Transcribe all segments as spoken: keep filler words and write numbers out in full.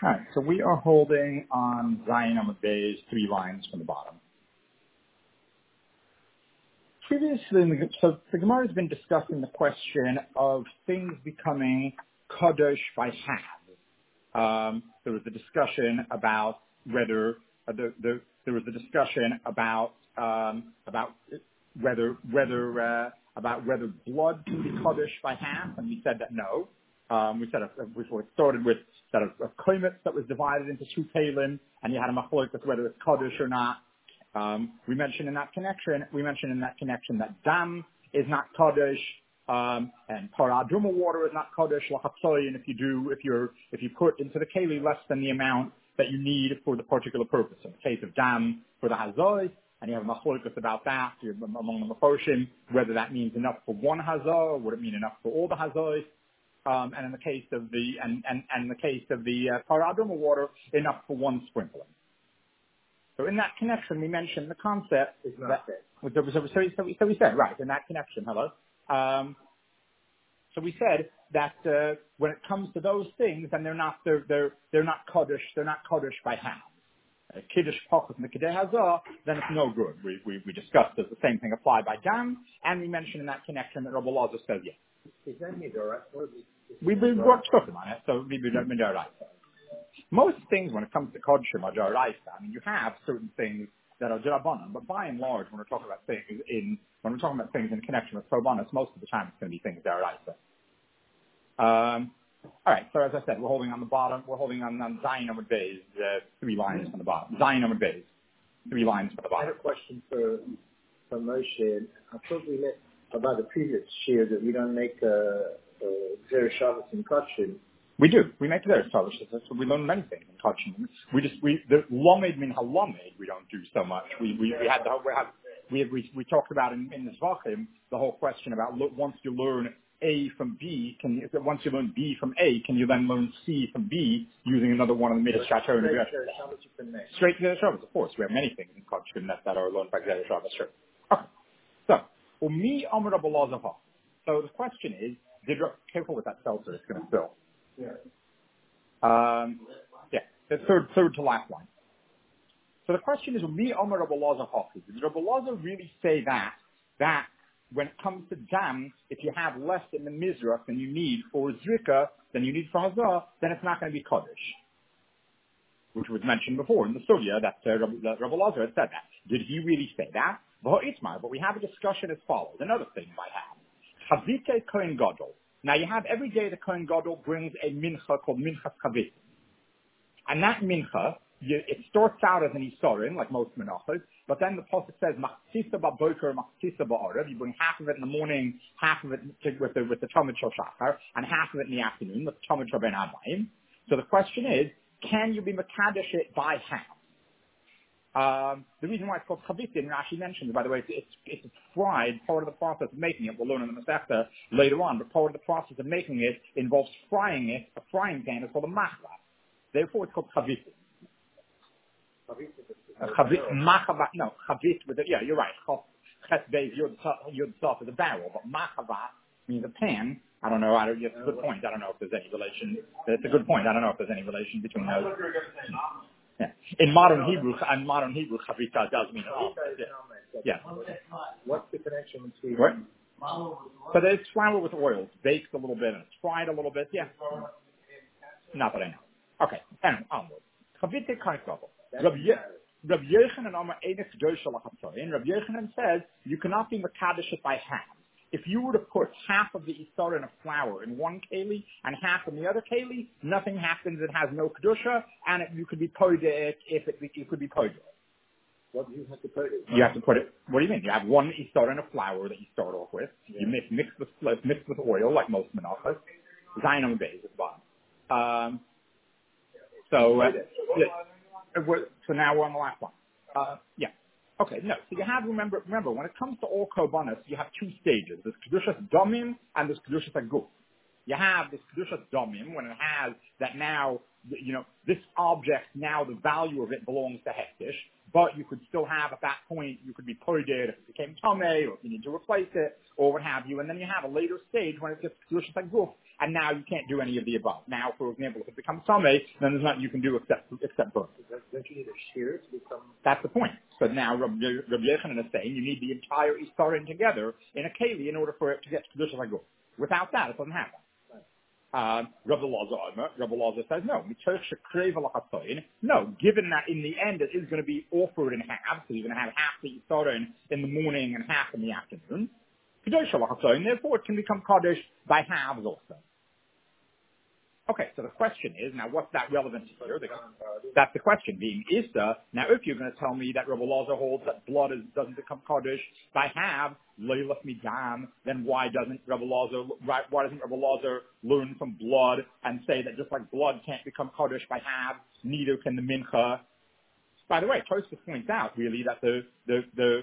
All right, so we are holding on Zion Amud Bey's three lines from the bottom. Previously, in the, so the Gemara has been discussing the question of things becoming kadosh by half. Um, there was a discussion about whether uh, the, the, there was a discussion about um, about whether whether uh, about whether blood can be kadosh by half, and we said that no. Um, we said a, before it started with that a, a komet that was divided into two kalim, and you had a machlokes whether it's kadosh or not. Um, we mentioned in that connection, we mentioned in that connection that dam is not kadosh, um, and paraduma water is not kadosh lachatzoy. And if you do, if you're, if you put into the keli less than the amount that you need for the particular purpose. In the case of dam for the hazoy, and you have a machlokes about that among the mefoshim, whether that means enough for one hazoy or would it mean enough for all the hazoy. Um, and in the case of the and and, and in the case of the uh, paraduma water, enough for one sprinkling. So in that connection, we mentioned the concept that, so, so, so, so, we, so we said, right, in that connection, hello. Um, so we said that uh, when it comes to those things, then they're not, they're, they're, they're not Kaddish, they're not Kaddish by hand. Uh, Kiddush Pachas Mikadeh Hazah, then it's no good. We, we, we discussed that the same thing applied by Dam, and we mentioned in that connection that Rabbi Lazar says yes. Is that Midorah? We, we worked talking on it, so we, we don't Midorah. Most things, when it comes to Kodshim or Jaraisa, I mean, you have certain things that are Jarabanan, but by and large, when we're talking about things in, when we're talking about things in connection with Kobanas, most of the time it's going to be things Jaraisa. Um, all right, so as I said, we're holding on the bottom, we're holding on, on Zion Amud Bey's, uh, three lines from the bottom. Zion Amud Bey's, three lines from the bottom. I had a question for, for Moshe. I thought we met about the previous year that we don't make a, a Zera Shabbos in Kodshim. We do. We make their established. So we learn many things in Kodshim. We just, we, the Lomed min HaLomed, we don't do so much. We, we, we had the, we had, we, we, we talked about in, in the Zvachim, the whole question about look, once you learn A from B, can you, once you learn B from A, can you then learn C from B using another one of the Midas Chateau? Straight to the Shabbos, of course. We have many things in Kodshim that, that are learned by Zera Shabbos, sure. Okay. So, Umi Amr Rabbi Lazar. So the question is, did, careful with that seltzer, it's going to spill. Yeah. Um, yeah, the third, third to last line. So the question is, "Mi Omer Rabbi Lazar Hachi." Did Rabbi Lazar really say that that when it comes to dam, if you have less in the mizrach than you need for zrika, than you need for hazah, then it's not going to be kaddish, which was mentioned before in the sugya that uh, Rabbi, that Rabbi Lazar had said that. Did he really say that? But we have a discussion as follows. Another thing you might have: Chavite Kohen Gadol. Now you have every day the Kohen Gadol brings a mincha called minchas chavit. And that mincha, you, it starts out as an isorin, like most menachos, but then the pasuk says, machtzisa ba'boker, machtzisa ba'arev. You bring half of it in the morning, half of it to, with the, with the Talmud Shel Shachar, and half of it in the afternoon with the Talmud Shel Ben Abayim. So the question is, can you be mekadesh it by half? Um, the reason why it's called chavit, and Rashi mentions, by the way, it's, it's, it's fried. Part of the process of making it, we'll learn in the Masechta later on, but part of the process of making it involves frying it. A frying pan is called a machla. Therefore, it's called chavit. Chavit, machava, no, chavit with it, yeah, you're right. Chet beis yud sof is a barrel, but machava means a pan. I don't know, I don't, it's a good point. I don't know if there's any relation. It's a good point. I don't know if there's any relation between those. Yeah. In modern Hebrew, in modern Hebrew, chavita does mean omelette. Yeah. What's the connection between? What? So it's flour with oil. It's baked a little bit and it's fried a little bit. Yeah. Not that I know. Okay. Anyway, onward. Chavita kaisavo. Rabbi Yochanan Amar Enes Gosha Lachatzoyin. Rabbi Yochanan says you cannot be mekadesh it by hand. If you were to put half of the isar in a flour in one keli and half in the other keli, nothing happens. It has no kedusha, and it, you could be poed it if it, it could be poed. What do you have to put it? You have to put it. What do you mean? You have one isar in a flour that you start off with. Yeah. You mix mix with mix with oil like most menachos. Zion Amud Bey at the bottom. Um, so uh, yeah, so now we're on the last one. Uh, yeah. Okay, no. So you have, remember, remember, when it comes to all korbanos, you have two stages. There's kedushas domim and there's kedushas aguf. You have this kedushas domim when it has that now, you know, this object, now the value of it belongs to hektish, but you could still have at that point, you could be poided if it became tameh or if you need to replace it or what have you. And then you have a later stage when it's just kedushas aguf and now you can't do any of the above. Now, for example, if it becomes Sameh, then there's nothing you can do except except burn. Don't you need a shear to become? That's the point. So now Rabbi Yochanan is saying you need the entire Isarin together in a keli in order for it to get to Kedusha Haguf. Without that, it doesn't happen. Uh, Rabbi Lazar, Rabbi Lazar says no. No, given that in the end it is going to be offered in half, so you're going to have half the Isarin in the morning and half in the afternoon. Therefore, it can become Kaddish by halves also. Okay, so the question is, now what's that relevant here? That's the question, being Issa. Now, if you're going to tell me that Rabbi Lazar holds that blood is, doesn't become Kaddish by halves, Leilach Midam, then why doesn't Rabbi Lazar, why doesn't Rabbi Lazar learn from blood and say that just like blood can't become Kaddish by halves, neither can the Mincha? By the way, Tosfos points out, really, that the, the, the,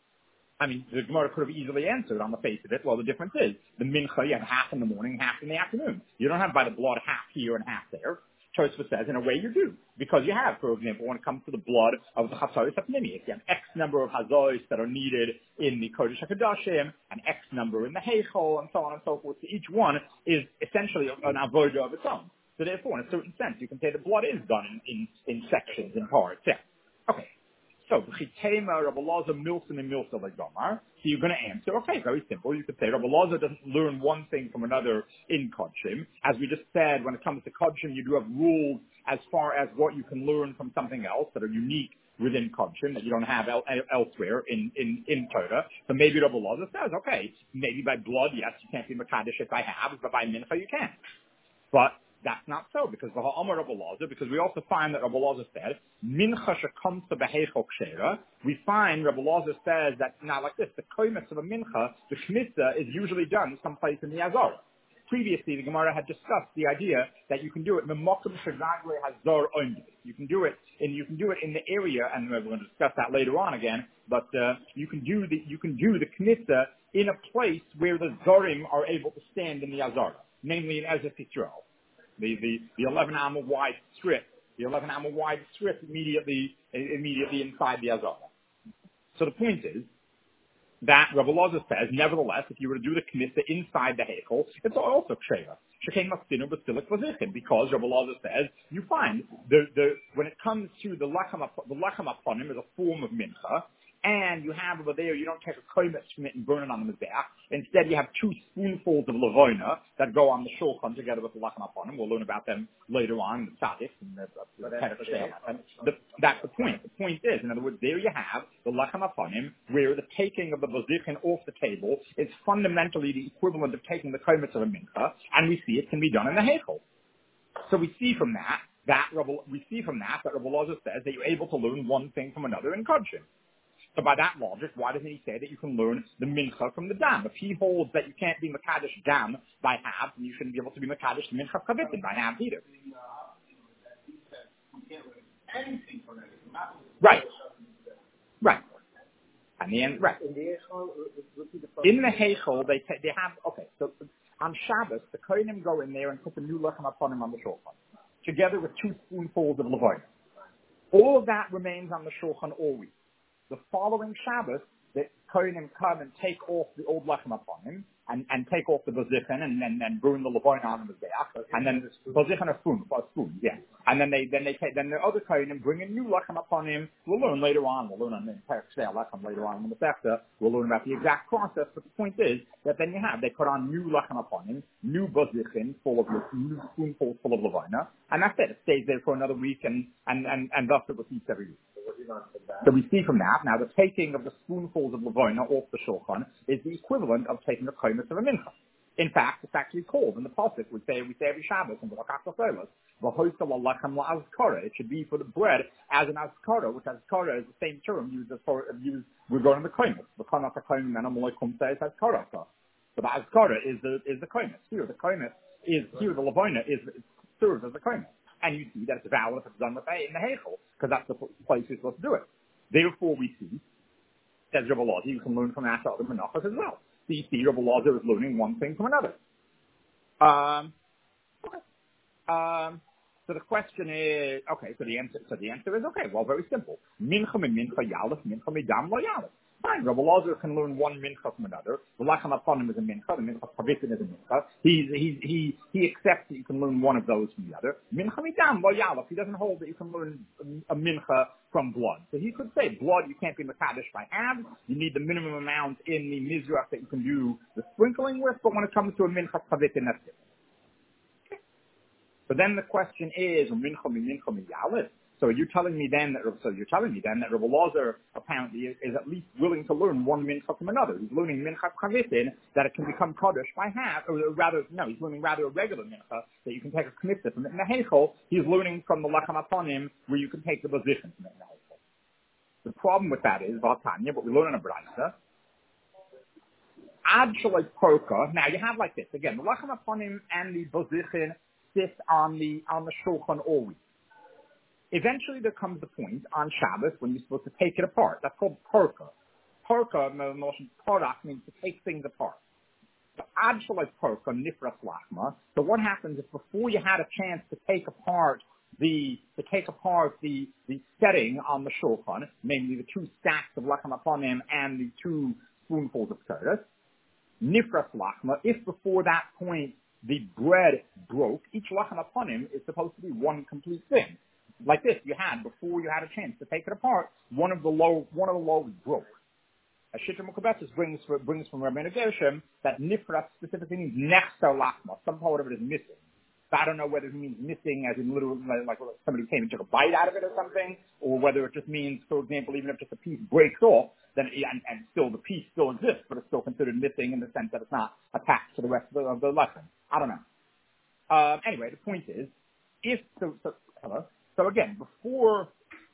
I mean, the Gemara could have easily answered on the face of it. Well, the difference is the mincha, you have half in the morning, half in the afternoon. You don't have by the blood half here and half there. Tosfos says, in a way you do. Because you have, for example, when it comes to the blood of the Chatzos Apnimius, you have X number of Hazois that are needed in the Kodesh HaKadoshim, and X number in the Heichol, and so on and so forth. So each one is essentially an avodah of its own. So therefore, in a certain sense, you can say the blood is done in, in, in sections, in parts. Yeah. Okay. So, Chitema, Rabbi Lazar, Milson, and Milsa like Gomar. So you're going to answer, okay, very simple. You could say Rabbi Lazar doesn't learn one thing from another in Kodshim. As we just said, when it comes to Kodshim, you do have rules as far as what you can learn from something else that are unique within Kodshim that you don't have el- el- elsewhere in, in, in Torah. So maybe Rabbi Lazar says, okay, maybe by blood, yes, you can't be Mekadesh if I have, but by Mincha you can. But that's not so, because the Ha'amar Rabbi Lazar, because we also find that Rabbi Lazar said, Mincha shekomsa beheichol kshera. We find Rabbi Lazar says that, now like this, the koimus of a mincha, the shmita, is usually done someplace in the Azara. Previously, the Gemara had discussed the idea that you can do it, Memokim shegagre hazar only. You can do it, and you can do it in the area, and we're going to discuss that later on again, but uh, you can do the, you can do the knitza in a place where the Zorim are able to stand in the Azara, namely in Ezra Yisrael. The, the, the eleven amma wide strip, the eleven amma wide strip immediately, immediately inside the Azara. So the point is that Rabbi Lazar says, nevertheless, if you were to do the knitza inside the Heichel, it's also kshera. Shekhem Mastinu Basilik Vazichin, because Rabbi Lazar says, you find the, the, when it comes to the Lechem, the Lechem Aponim is a form of mincha, and you have over there, you don't take a koimet from it and burn it on the mizbeach. Instead, you have two spoonfuls of lavoina that go on the shulchan together with the lachem aponim. We'll learn about them later on in the tzaddik and the, the, the, the, that's the point. The point is, in other words, there you have the lachem aponim, where the taking of the vazichin off the table is fundamentally the equivalent of taking the koimet of a mincha, and we see it can be done in the heichel. So we see from that that Rabbi, we see from that that Rabbi Lazar says that you're able to learn one thing from another in kodshim. So by that logic, why doesn't he say that you can learn the mincha from the dam? If he holds that you can't be mekadesh dam by half, then you shouldn't be able to be mekadesh mincha chavitin by half either. Right. Right. And the end, right. In the heichel, they ta- they have, okay, so on Shabbos, the kohenim go in there and put the new lechem upon on the shulchan, together with two spoonfuls of lavoina. All of that remains on the shulchan all week. The following Shabbos, the kohenim come and take off the old lechem upon him, and, and take off the bazichin and, and, and burn the lavoina on the mizbeach, and then bazichin a spoon, a spoon, yeah. And then they then they take then the other kohenim bring a new lechem upon him. We'll learn later on. We'll learn on the entire lechem later on in the Masechta. We'll learn about the exact process. But the point is that then you have they put on new lechem upon him, new bazichin full of new spoonfuls full of lavoina, and that's it. It stays there for another week, and and and, and thus it repeats every week. So we see from that, now the taking of the spoonfuls of lavoina off the shulchan is the equivalent of taking the koimus of a mincha. In fact, it's actually called in the pasuk we say we say every Shabbos in the Lakach Solos, v'hoisel alechem la'azkara. It should be for the bread as an azkara, which azkara is the same term used as for used regarding the koimus. The koimus the koimus menamolaikum says azkara. So the azkara is the is the koimus. Here the koimus is here the lavoina is serves as the koimus. And you see that it's valid if it's done with in the heichel, because that's the place you're supposed to do it. Therefore, we see, says Rabbi Lazar, you can learn from Asher other menachos as well. So you see Rabbi Lazar is learning one thing from another. Um, okay. Um, so the question is, okay, so the answer, so the answer is, okay, well, very simple. Mincha mi mincha yalef, mincha mi dam lo yalef. Fine, Rabbi Lazar can learn one mincha from another. The lachem aponim is a mincha. The mincha chavitin is a mincha. He's, he, he, he accepts that you can learn one of those from the other. Mincha midam lo yalaf. He doesn't hold that you can learn a, a mincha from blood. So he could say blood you can't be mekadesh by halves. You need the minimum amount in the mizrach that you can do the sprinkling with. But when it comes to a mincha chavitin, that's it. But then the question is, mincha mi mincha mi yalit. So you're telling me then that so you're telling me then that Rabbi Lazar apparently is, is at least willing to learn one mincha from another. He's learning mincha chavitin that it can become kaddish by half, or rather no, he's learning rather a regular mincha that you can take a knitzah from it in the heichel. He's learning from the lachem aponim where you can take the position from it in the heichel. The problem with that is Vatanya, but we learn in a brayta. Ad shalai porka. Now you have like this again. The lachem aponim and the position sit on the on the shulchan always. Eventually there comes the point on Shabbos when you're supposed to take it apart. That's called parka. Parka, motion product means to take things apart. So ad shalai parka nifras lachma. So what happens if before you had a chance to take apart the to take apart the the setting on the shulchan, namely the two stacks of lachem aponim and the two spoonfuls of keres, nifras lachma, if before that point the bread broke, each lachem aponim is supposed to be one complete thing. Like this, you had, before you had a chance to take it apart, one of the loaves, one of the loaves broke. As Shita Mukabetis brings, brings from Rabbeinu Gershom that nifras specifically means nechser lachma, some part of it is missing. So I don't know whether it means missing as in literally, like somebody came and took a bite out of it or something, or whether it just means, for example, even if just a piece breaks off, then it, and, and still the piece still exists, but it's still considered missing in the sense that it's not attached to the rest of the, of the lesson. I don't know. Uh, anyway, the point is, if so, so hello. So again, before,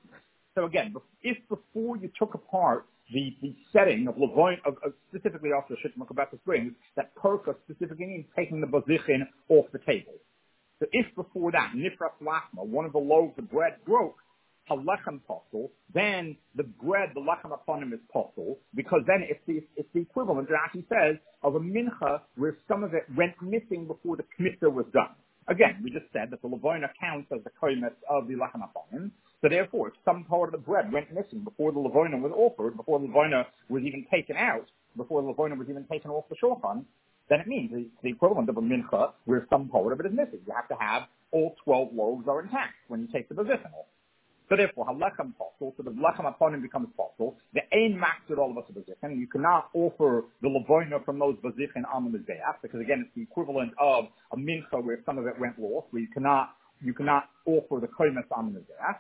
so again, if before you took apart the, the setting of Levoin, of, of specifically also Shit Makabetis brings, that perka specifically means taking the bazichin off the table. So if before that, nifras lachma, one of the loaves of bread broke, halechem posel, then the bread, the lechem aponim is posel, because then it's the, it's the equivalent, Rashi says, of a mincha where some of it went missing before the kmitza was done. Again, we just said that the levona counts as the koimet of the lachem aponim. So therefore, if some part of the bread went missing before the levona was offered, before the levona was even taken out, before the levona was even taken off the shulchan, then it means it's the equivalent of a mincha where some part of it is missing. You have to have all twelve loaves are intact when you take the position off. So therefore, halechem posel, so the lechem aponim becomes posel. The ein maxed all of us a position. You cannot offer the levona from those position on the mizbeach, because again, it's the equivalent of a mincha where some of it went lost, where you cannot, you cannot offer the koimas on the mizbeach.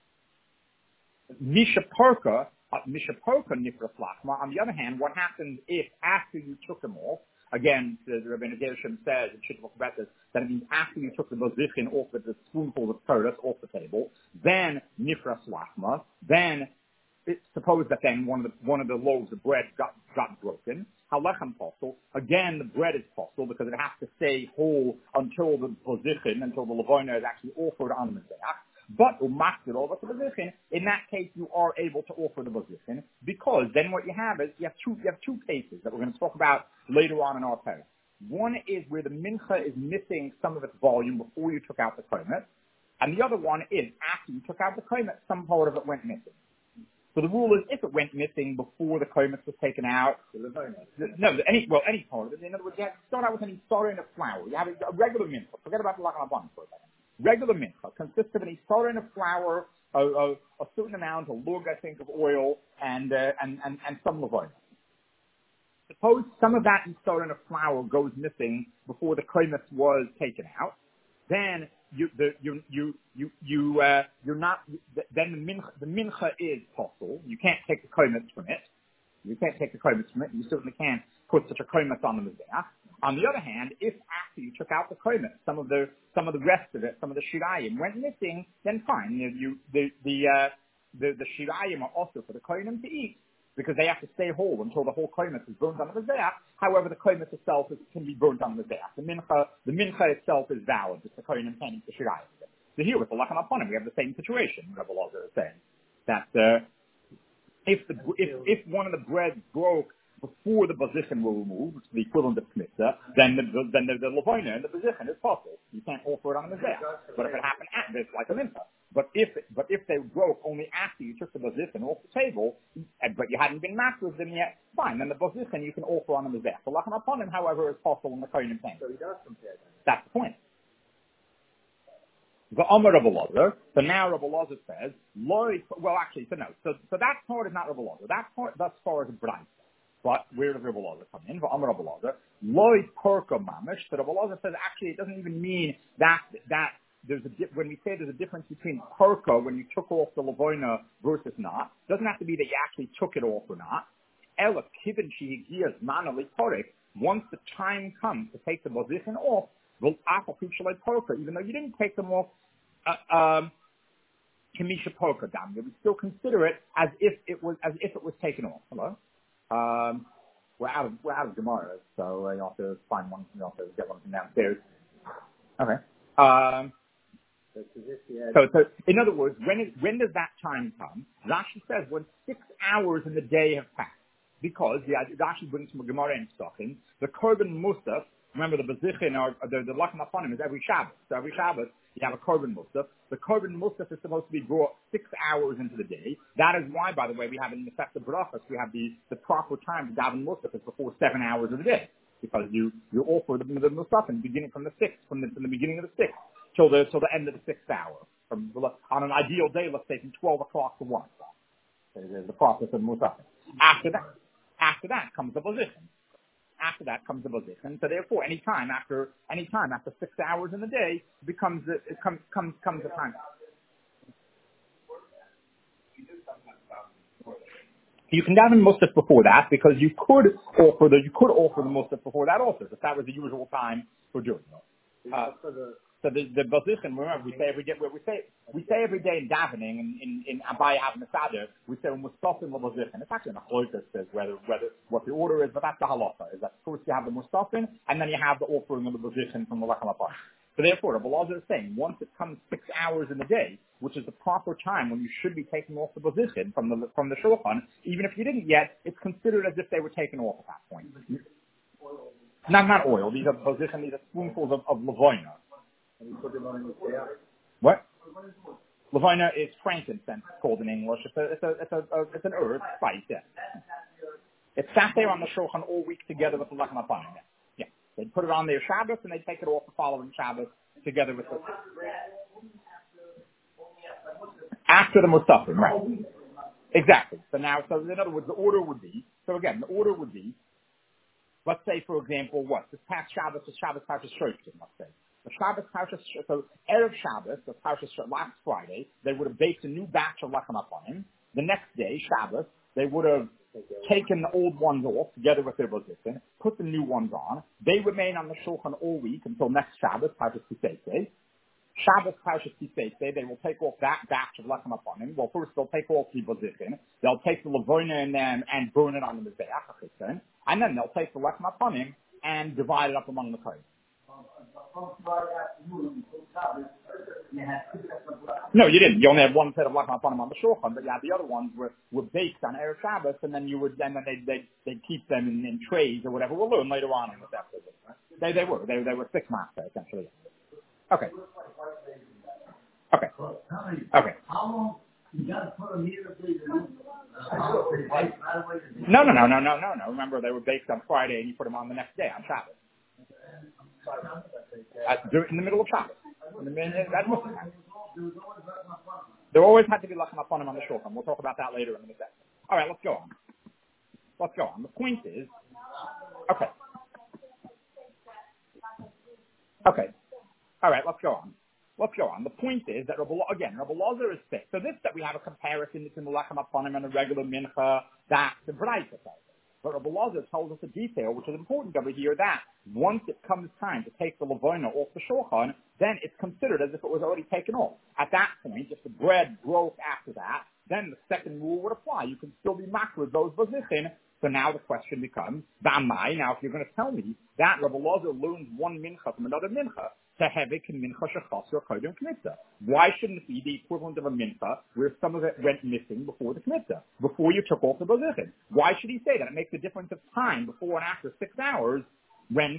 Misha parka, uh, misha parka nifras lachma. On the other hand, what happens if after you took them off, again, the, the Rabbeinu Gershom says in Shittul Betis that it means after you took the bozichin off with the spoonful of keres off the table, then nifras lachma, then it's supposed that then one of the one of the loaves of bread got got broken. Halechem posel, again the bread is posel because it has to stay whole until the bozichin, until the levona is actually offered on the mizbeach. But umakzir over the position, in that case you are able to offer the position, because then what you have is you have two you have two cases that we're going to talk about later on in our parak. One is where the mincha is missing some of its volume before you took out the komet, and the other one is after you took out the komet, some part of it went missing. So the rule is if it went missing before the komet was taken out, no, any well any part of it. In other words, you have to start out with any starter of flour. You have a, a regular mincha. Forget about the lachem aponim for a second. Regular mincha consists of an isarin of flour, a, a, a certain amount, a lug, I think, of oil, and uh, and, and and some levona. Suppose some of that isarin of flour goes missing before the komet was taken out, then you the you you you you uh, you're not then the mincha the mincha is possible. You can't take the komet from it. You can't take the komet from it. You certainly can't put such a komet on the mizbeach. On the other hand, if after you took out the komet, some of the some of the rest of it, some of the shirayim went missing, then fine. You, you the the uh, the the shirayim are also for the kohenim to eat because they have to stay whole until the whole komet is burnt on the mizbeach. However, the komet itself is, can be burnt on the mizbeach. The mincha the mincha itself is valid, just the kohenim can't eat the shirayim. So here with the lachem aponim, we have the same situation. Rabbi Lazar is saying that uh, if the if if one of the breads broke before the position were removed, which is the equivalent of kmitza, then the, then the, the levona and the position is possible. You can't offer it on the mizbeach. But if it happened after, it's like a mincha. But if but if they broke only after you took the position off the table, but you hadn't been matched with them yet, fine. Then the position you can offer on them as that. So lachem upon him, however, is possible in the kohen thing. So he does compare them. That's the point. The Omer Rabbi Elazar, so now Rabbi Elazar says, Loi, well actually, so no, so, so that part is not Rabbi Elazar. That part, thus far is a Brayta. But where does Rabbi Elazar come in? The Omer Rabbi Elazar, Loi Porka Mamish. So Rabbi Elazar says actually it doesn't even mean that, that there's a, di- when we say there's a difference between Porka when you took off the Lavoina versus not, it doesn't have to be that you actually took it off or not. Ela Kivin Shihigiyas Manali Porek, once the time comes to take the position off, will Apapichalai Porka, even though you didn't take them off, uh, um, Kamisha Porka Dam, we still consider it as if it was, as if it was taken off. Hello? Um, we're out of, we're out of Gemara, so uh, you have to find one, you have to get one from downstairs. Okay. Um, so, so, in other words, when is, when does that time come? Rashi says when six hours in the day have passed. Because, yeah, Rashi brings from a Gemara in Stocking, the Korban Musaf, remember the Bezichin or the, the Lachem Aponim is every Shabbos. So every Shabbos, you have a Korban Musaf. The Korban Musaf is supposed to be brought six hours into the day. That is why, by the way, we have in the Sefta Brachas, we have the, the proper time to daven Musaf is before seven hours of the day. Because you, you offer the, the Musaf beginning from the sixth, from the, from the beginning of the sixth, till the, till the end of the sixth hour. From, on an ideal day, let's say from twelve o'clock to one. So there's the process of Musaf. After that, after that comes the position. After that comes the position. So therefore, any time after any time after six hours in the day becomes the, it comes comes comes the time. You can daven musaf before that because you could offer the you could offer the musaf before that also, if that was the usual time for doing it. Uh, So the, the position, remember, we say every day, we say, we say every day in davening, in, in, in Abaya Avnasada, we say, Mustafim the position. It's actually in a Chloikas says whether, whether, what the order is, but that's the halacha, is that first you have the Mustafim, and then you have the offering of the position from the Lachem Apah. So therefore, Rabbi Elazar is saying, once it comes six hours in the day, which is the proper time when you should be taking off the position from the, from the shulchan, even if you didn't yet, it's considered as if they were taken off at that point. Not, not oil, these are position, these are spoonfuls of, of lavoina. And you put them on the tail. What? Lavoina is frankincense, called in English. It's a, it's a, it's a, a it's an herb, spice, yeah. It's sat there on the shulchan all week together with the lachem apanim. Yeah. yeah. They put it on their Shabbos and they take it off the following Shabbos together with the, after the Mustafim, right. Exactly. So now, so in other words, the order would be, so again, the order would be, let's say, for example, what? This past Shabbos is Shabbos Parshas Shoftim, let's say. The Shabbos Parshas, so Erev Shabbos, the Parshas last Friday, they would have baked a new batch of Lechem Aponim. The next day, Shabbos, they would have taken the old ones off together with their position, put the new ones on. They remain on the Shulchan all week until next Shabbos, Parshas Kisei. Shabbos Parshas Kisei, they will take off that batch of Lechem Aponim. Well, first they'll take off the position. They'll take the Lavoina and them and burn it on the Mizbeach, and then they'll take the Lechem Aponim and divide it up among the Kohen. No, you didn't. You only had one set of Lechem Aponim on the Shulchan, but yeah, the other ones were, were baked on Erev Shabbos, and then you would, and then they they they keep them in, in trays or whatever. We'll learn later on in this episode. They they were they they were six master essentially. Okay. Okay. Okay. No, no, no, no, no, no, no. Remember, they were baked on Friday, and you put them on the next day on Shabbos. Uh, in the middle of Shabbos. In the middle, that must have happened. There always had to be Lechem Aponim on the shulchan. We'll talk about that later in the minute. All right, let's go on. Let's go on. The point is, okay. Okay. All right, let's go on. Let's go on. The point is that, Rabbi, again, Rabbi Elazar is sick. So this, that we have a comparison between the Lechem Aponim and a regular mincha, that's the Braita tells us. But Rabbi Elazar tells us a detail, which is important over here, that once it comes time to take the Lavoina off the shulchan, then it's considered as if it was already taken off. At that point, if the bread broke after that, then the second rule would apply. You can still be makar with those position. So now the question becomes, Ba'amai, now if you're going to tell me that Rabbi Elazar learns one mincha from another mincha, Tehevik and mincha shechas or kodim kmitza. Why shouldn't it be the equivalent of a mincha where some of it went missing before the kmitza, before you took off the position? Why should he say that? It makes a difference of time before and after six hours when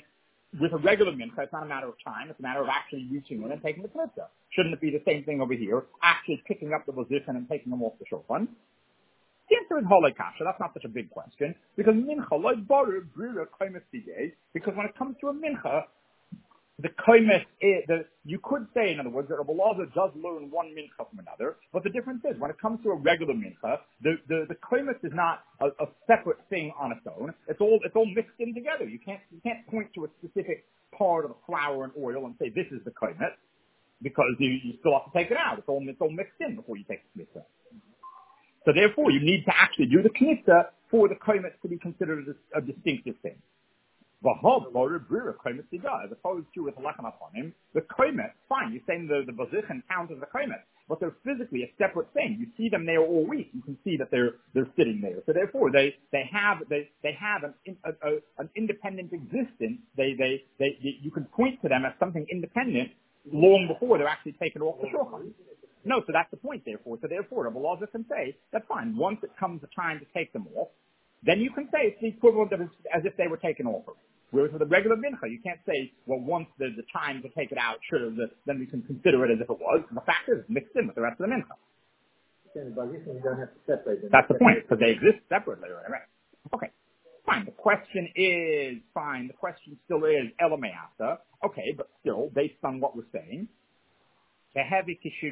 with a regular mincha, it's not a matter of time, it's a matter of actually reaching in and taking the mitzvah. Shouldn't it be the same thing over here, actually picking up the position and taking them off the shulchan? The answer is holei kasha. That's not such a big question. Because mincha, like baru, brira, koimes tigay, because when it comes to a mincha, the koimes, the, you could say, in other words, that Rabbi Elazar does learn one mincha from another, but the difference is, when it comes to a regular mincha, the, the, the koimes is not a, a separate thing on its own. It's all, it's all mixed in together. You can't, you can't point to a specific part of the flour and oil and say, this is the koimes, because you, you still have to take it out. It's all, it's all mixed in before you take the mitzvah. So therefore, you need to actually do the knitza for the koimes to be considered a, a distinctive thing. As opposed to with lechem aponim, the koimes, fine, you're saying the, the position counts as the koimes, but they're physically a separate thing. You see them there all week. You can see that they're they're sitting there. So therefore, they they have they they have an a, a, an independent existence. They, they they they you can point to them as something independent long before they're actually taken off the shulchan. No, so that's the point, therefore. So therefore, Rabbi Elazar can say, that's fine. Once it comes the time to take them off, then you can say it's the equivalent of as if they were taken off. Whereas with a regular mincha, you can't say, well, once the, the time to take it out, sure, the, then we can consider it as if it was. And the fact is, it's mixed in with the rest of the mincha. You don't have to separate them. That's the point, because they exist separately, right? Okay. Fine. The question is, fine, the question still is, Elameata. Okay, but still, based on what we're saying, shouldn't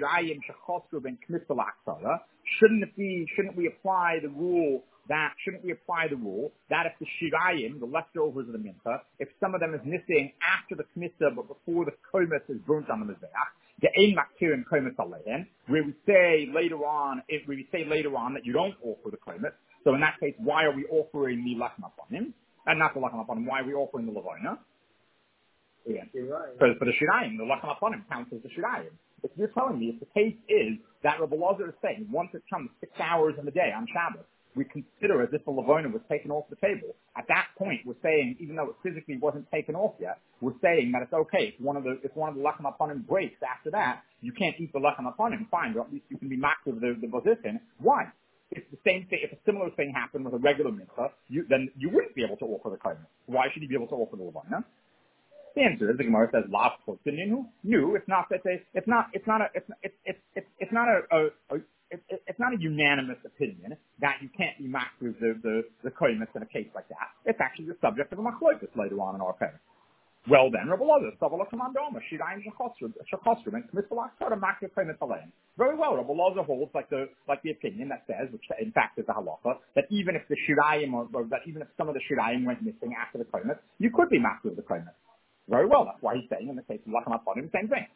it be, shouldn't we apply the rule that, shouldn't we apply the rule that if the shirayim, the leftovers of the mincha, if some of them is missing after the kmitza but before the koimes is burnt on the mizbeach, the ein makir and koimes aleihen, where we say later on, if we say later on that you don't offer the koimes, so in that case, why are we offering the lechem aponim? And not the lechem aponim, why are we offering the levona? Yeah. Because for the shirayim, the lechem aponim counts as the shirayim. If you're telling me, if the case is that Rabbi Elazar is saying, once it comes six hours in the day on Shabbos, we consider as if the levona was taken off the table. At that point, we're saying, even though it physically wasn't taken off yet, we're saying that it's okay. If one of the, if one of the lechem aponim breaks after that, you can't eat the lechem aponim, fine, but at least you can be mocked with the, the position. Why? If the same thing, if a similar thing happened with a regular mitzvah, you, then you wouldn't be able to offer the kohen. Why should you be able to offer the levona? The answer is the Gemara says lav potinu. No, it's not that they. It's not. It's not a. It's it's it's it's, it's not a. a, a it, it, it's not a unanimous opinion that you can't be mocked with the the the kohenis in a case like that. It's actually the subject of a machlokes later on in our pair. Well then, Rabbi Elazar, Savala Kamandoma, Shirayim Shachosrim, and Kmissalach Torah Makir Kohenis Alein. Very well, Rabbi Elazar holds like the like the opinion that says, which in fact is the halacha, that even if the Shirayim or, or that even if some of the Shirayim went missing after the kohenis, you could be mocked with the kohenis. Very well. That's why he's saying in the case of Lechem Aponim, same thing.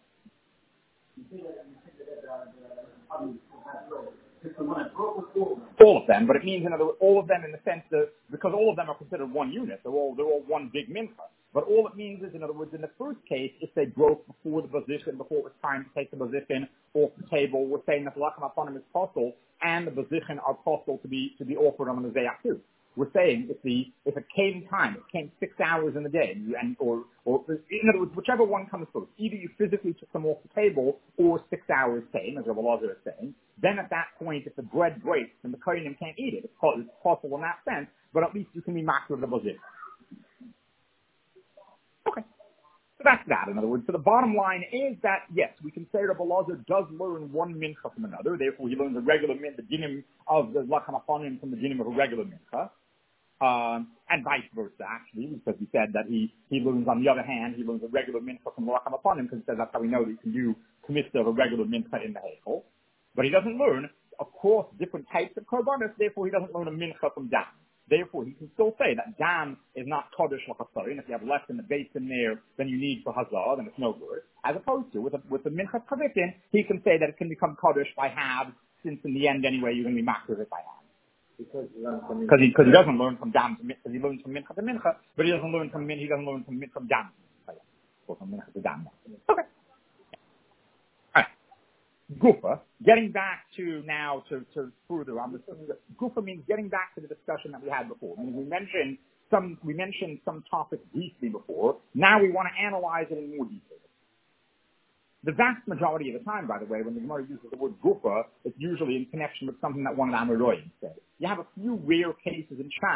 All of them, but it means in other words, all of them in the sense that because all of them are considered one unit, they're all they're all one big mincha. But all it means is, in other words, in the first case, if they broke before the position, before it was time to take the position off the table, we're saying that Lechem Aponim is possible and the position are possible to be to be offered on the Zayach too. We're saying if the if it came time, it came six hours in the day, and, and or or in other words, whichever one comes first, either you physically took them off the table, or six hours came, as Rabbi Elazar is saying. Then at that point, if the bread breaks and the kohenim can't eat it, it's possible in that sense, but at least you can be master of the position. Okay, so that's that. In other words, so the bottom line is that yes, we can say Rabbi Elazar does learn one mincha from another. Therefore, he learns a regular min, the dinim of the Lechem Aponim from the dinim of a regular mincha. Um, and vice versa, actually, because he said that he, he learns, on the other hand, he learns a regular mincha from Lechem Aponim, because he says that's how we know that you can do kmitza of a regular mincha in the heichel. But he doesn't learn, of course, different types of korbanos, therefore he doesn't learn a mincha from dam. Therefore, he can still say that dam is not kodesh l'chasarin, and if you have less in the basin there than you need for hazah, then it's no good. As opposed to, with a, with the mincha kavitin, he can say that it can become kodesh by halves, since in the end, anyway, you're going to be makar of it by halves. Because he, because he doesn't learn from dam to mincha, he learns from mincha to mincha, but he doesn't learn from min, he doesn't learn from min, from dam to mincha, or from mincha to dam. Okay. Alright. Gufa, getting back to now to, to further on this, Gufa means getting back to the discussion that we had before. I mean, we mentioned some, we mentioned some topics briefly before. Now we want to analyze it in more detail. The vast majority of the time, by the way, when the Gemara uses the word gufa, it's usually in connection with something that one of the Amoraim said. You have a few rare cases in Shas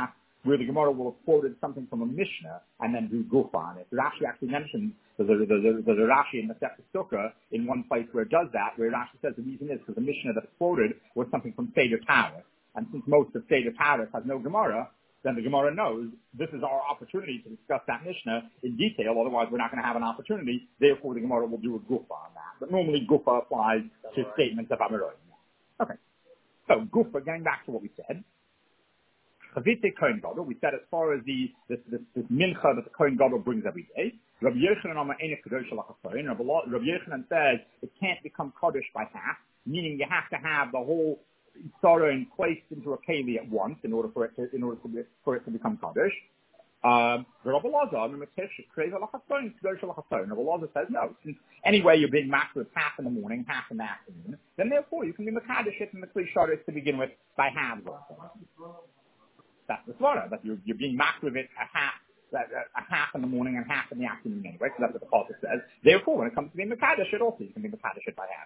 where the Gemara will have quoted something from a Mishnah and then do Gufa on it. Rashi actually mentions there's a, there's a, there's a Rashi in the Masechta Sukkah in one place where it does that, where Rashi says the reason is because the Mishnah that's quoted was something from Seder Taurus. And since most of Seder Taurus has no Gemara, then the Gemara knows this is our opportunity to discuss that Mishnah in detail, otherwise we're not going to have an opportunity, therefore the Gemara will do a Gufa on that. But normally Gufa applies to statements of Amaroi. Okay. So Gufa, getting back to what we said, Chavite Kohen Gadol, we said as far as the, this, this, this mincha that the Kohen Gadol brings every day, Rabbi Yochanan Amar Eina Kadosh L'Chasayin, Rabbi Yochanan says it can't become Kaddish by half, meaning you have to have the whole Isaron placed into a keli at once in order for it to, in order to be, for it to become Kaddish. Um, Rabbi Lazar, Rabbi Lazar says no. Since anyway you're being mastered half in the morning, half in the afternoon, then therefore you can be Mekadosh it in the Kli Shabbos to begin with by halves. That's the Svara, that you're, you're being mastered it a half, a half in the morning and half in the afternoon anyway, so that's what the Pasuk says. Therefore, when it comes to being Mekadosh it also, you can be Mekadosh it by halves.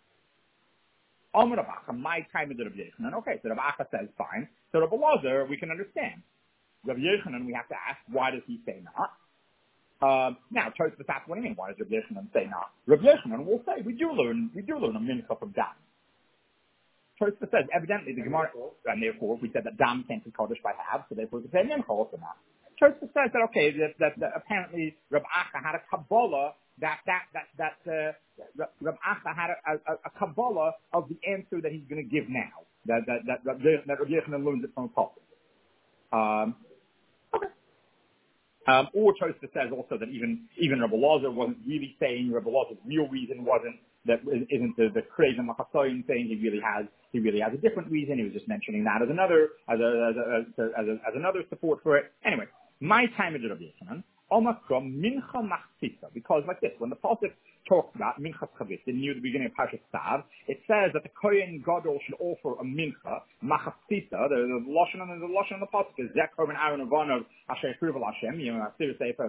My time is Rabbi Yochanan. Okay, so Rabbi Acha says fine. So Rabbi Lazar, we can understand. Rabbi Yochanan, we have to ask, why does he say not? Um, now, Tosfos asks, what do you mean? Why does Rabbi Yochanan say not? Rabbi Yochanan will say, we do learn, we do learn a mincha from Dam. Tosfos says, evidently the Gemara, and therefore we said that Dam can't be Kaddish by half, so therefore we say mincha also not. Tosfos says that okay, that, that, that apparently Rabbi Acha had a Kabbalah that that that that uh, Rabbi Acha had a, a, a Kabbalah of the answer that he's going to give now. That that that that, that Rabbi Yochanan learns it from a Pasuk. Um, okay. Um, or Tosfos says also that even even Rabbi Lazar wasn't really saying Rabbi Lazar's real reason wasn't that isn't the the craven Lachasoyin thing. He really has he really has a different reason. He was just mentioning that as another as a as a, as, a, as, a, as another support for it. Anyway, my time is Rabbi Yochanan. Mincha Machsisa, because like this, when the Pasuk talks about Mincha Chavit, in near the beginning of Parashat Tzav, it says that the Kohen Gadol should offer a Mincha, Machsisa, the, the Lashon on the Lashon on the Pasuk is Zekor and Aaron Avon of Asher Yekruv Hashem, you know, Asir Sefer,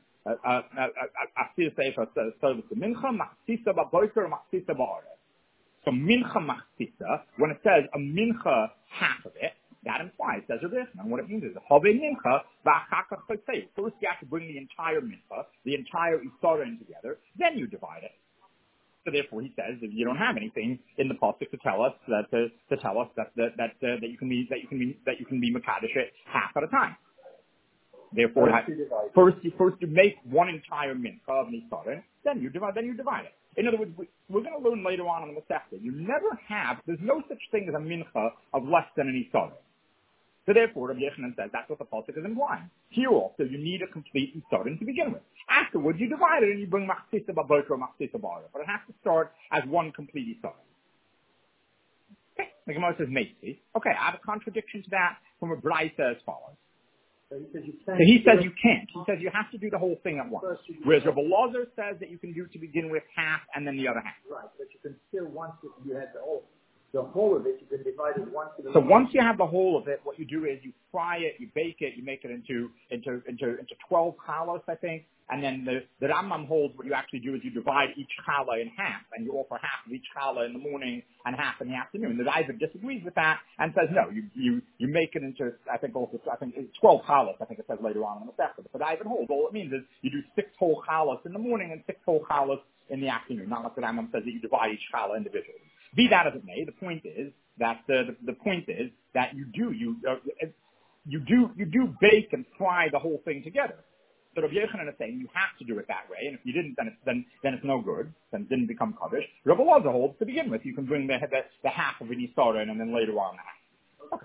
Asir Sefer, service the Mincha, Machsisa Ba'boker, Machsisa Ba'aret. So Mincha Machsisa, when it says a Mincha half of it, that implies, says Rabbi Yochanan, what it means is, Have mincha, v'achakach chotzeyu. First you have to bring the entire mincha, the entire isaron together, then you divide it. So therefore he says that you don't have anything in the pasuk to tell us that to, to tell us that that that, uh, that you can be that you can be that you can be mekadosh it half at a time. Therefore, first you, first you first you make one entire mincha of an isaron, then you divide then you divide it. In other words, we, we're going to learn later on in the Masechta. You never have. There's no such thing as a mincha of less than an isaron. So therefore, Rabbi Yochanan says that's what the pasuk is implying. Here also, you need a complete isaron to begin with. Afterwards, you divide it and you bring machsisa ba'boker or machsisa ba'aret. But it has to start as one complete isaron. Okay, the Gemara says Meitzi. Okay, I have a contradiction to that from a Braisa as follows. So he says you So can't. he says you can't. He says you have to do the whole thing at once. Whereas Rabbi Lazar says that you can do to begin with half and then the other half. Right, but you can still, once you have the whole, the whole of it, you can divide it once. So once you have the whole of it, what you do is you fry it, you bake it, you make it into into into into twelve challahs, I think. And then the, the Rambam holds what you actually do is you divide each challah in half, and you offer half of each challah in the morning and half in the afternoon. The Raiva disagrees with that and says no, you you you make it into I think also I think it's twelve challahs. I think it says later on in the Masechta. But the Raiva holds all it means is you do six whole challahs in the morning and six whole challahs in the afternoon. Not like the Rambam says that you divide each challah individually. Be that as it may, the point is that uh, the, the point is that you do you uh, you do you do bake and fry the whole thing together. So Rabbi Yochanan is saying you have to do it that way, and if you didn't, then it's then then it's no good. Then it didn't become kaddish. Rabbi Lazar holds to begin with you can bring the the, the half of an isaron and then later on the half. Okay.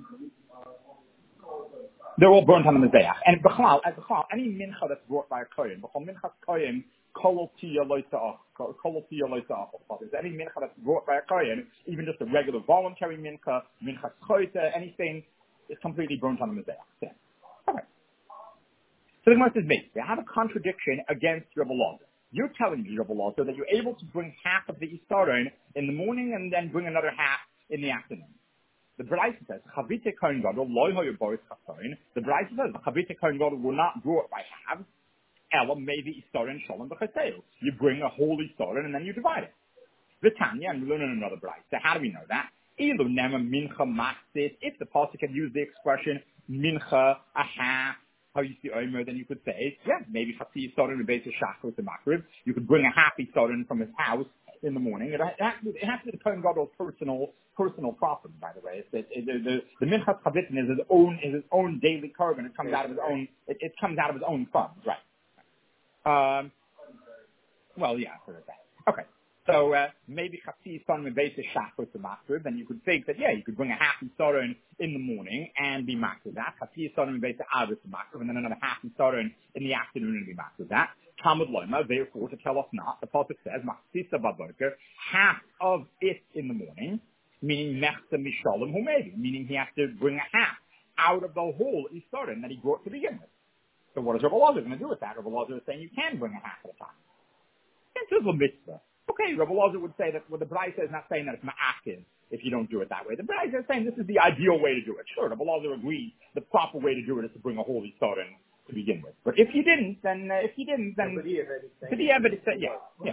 They're all burnt on the mizbeach. And b'chalal, as b'chalal, any mincha that's brought by a kohen, b'chal minchas kohen, kolol tiya loisa'ach, kolol tiya loisa'ach. There's any mincha that's brought by a kohen, even just a regular voluntary mincha, minchas choyta, anything, is completely burnt on the mizbeach. Yeah. Okay. So the Gemara says, mate, I have a contradiction against Rabbi Lazar. You're telling me, Rabbi Lazar, that you're able to bring half of the isaron in the morning and then bring another half in the afternoon. The Braisa says, Chavite Kohen Gadol, loy hoyer boris chasoin. The Braisa says, Chavite Kohen Gadol were not brought by halves. Ela maybe isaron shalom b'chaseu. You bring a whole isaron and then you divide it. V'tanya, and we learn in another Braisa. How do we know that? Ilu nema mincha maxit. If the pasuk had used the expression mincha, a half, how you see Omer, then you could say, yeah, maybe Chatzi Yisodin with basis Shachos and Makriv. You could bring a half Yisodin from his house in the morning. It has to, it has to be the Kohen Gadol's personal, personal property, by the way. It's, it, it, the, the, the Minchas Chavitin is his own, is his own daily carbon. It comes out of his own, it, it comes out of his own funds, right? Um, well, yeah, so that's that. Okay. So, uh, maybe Chatzi Yisodin with basis Shachos and Makriv, then you could think that, yeah, you could bring a half Yisodin in the morning and be marked with that. Chatzi Yisodin with basis Arvis and Makriv, and then another half Yisodin in the afternoon and be marked with that. Talmud Loma, therefore, to tell us not, the pasuk says, Machsisa Baboker, half of it in the morning, meaning Mechta Mishalom Humevi, meaning he has to bring a half out of the whole Yisodin that he brought to begin with. So what is Rabbi Lazar going to do with that? Rabbi Lazar is saying you can bring a half at a time. It's a mitzvah. Okay, Rabbi Lazar would say that, well, the Braisa is not saying that it's ma'akin if you don't do it that way. The Braisa is saying this is the ideal way to do it. Sure, Rabbi Lazar agrees the proper way to do it is to bring a whole Yisodin to begin with. But if you didn't, then uh, if you didn't, then to the evidence, yeah, yeah.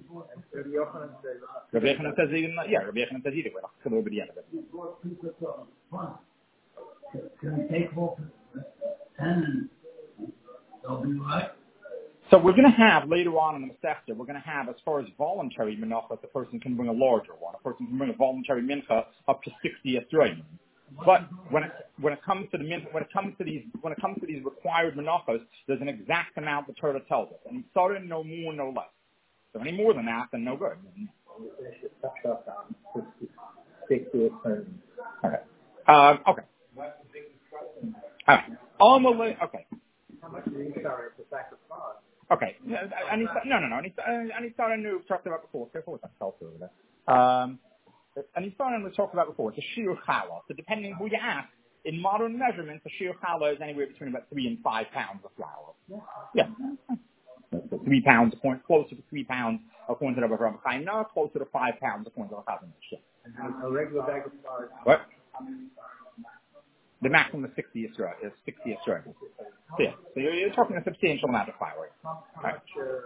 Rabbi Yochanan says even, yeah, Rabbi Yochanan says either way. I'll over the end of it. Can we take off ten? They'll be right. So we're going to have later on in the Masechta, we're going to have as far as voluntary mincha, the person can bring a larger one. A person can bring a voluntary mincha up to sixty esrogim. But when it when it comes to the when it comes to these when it comes to these required menachos, there's an exact amount the Torah tells us, and Yisodin no more, no less. So any more than that, then no good. Okay. Um, okay. All right. On the li- okay. Okay. And he, no, no, no. And he, and he started new talked about before. So forward, that's helpful over there. Um, And he started to talk about before, it's a shiur challah. So depending who you ask, in modern measurements, a shiur challah is anywhere between about three and five pounds of flour. Yeah. So three pounds, a point closer to three pounds, according to the Rabbi Chaim, no, closer to five pounds, according to the Chazon Ish. A regular bag of flour. What? The maximum is sixty Israel, is sixty Israel. So yeah, so you're, you're talking a substantial amount of flour. Right.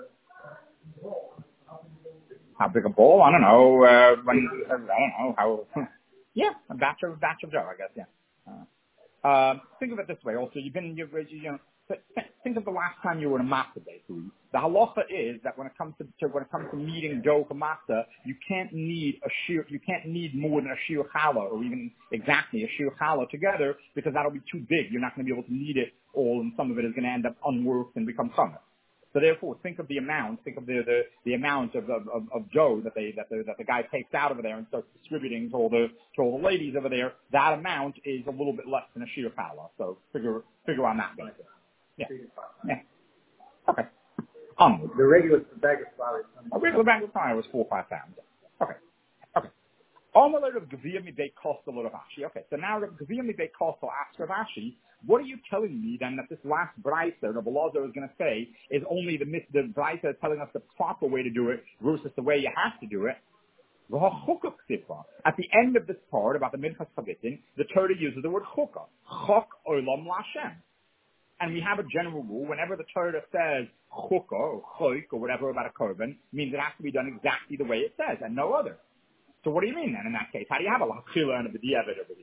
How big a bowl? I don't know. Uh, when, I don't know how. Yeah, a batch of batch of dough, I guess. Yeah. Uh, um, think of it this way. Also, you've been, you've, you know, think of the last time you were in a matzah bakery. The halacha is that when it comes to, to when it comes to kneading dough for matzah, you can't knead a shiur, you can't knead more than a shiur challah, or even exactly a shiur challah together, because that'll be too big. You're not going to be able to knead it all, and some of it is going to end up unworked and become chametz. So therefore, think of the amount, think of the the, the amount of, of, of dough that they that the that the guy takes out over there and starts distributing to all the to all the ladies over there. That amount is a little bit less than a shiur challah. So figure figure on that basis. Yeah. Yeah. Okay. Um, the regular bag of flour. A regular bag of flour was four or five pounds. Okay. Okay. On the letter of Gavia Midei Kostel of Ashi. Okay, so now Gavia Midei Kostel asks Rav Ashi, what are you telling me then that this last Braisa, Rabbi Lazar is going to say, is only the the Braisa is telling us the proper way to do it versus the way you have to do it? At the end of this part about the Minchas Chavitin, the Torah uses the word chukah, chok olam lashem. And we have a general rule, whenever the Torah says chukah or choik or whatever about a korban, means it has to be done exactly the way it says and no other. So what do you mean then in that case? How do you have a lachila and a b'diavad over here?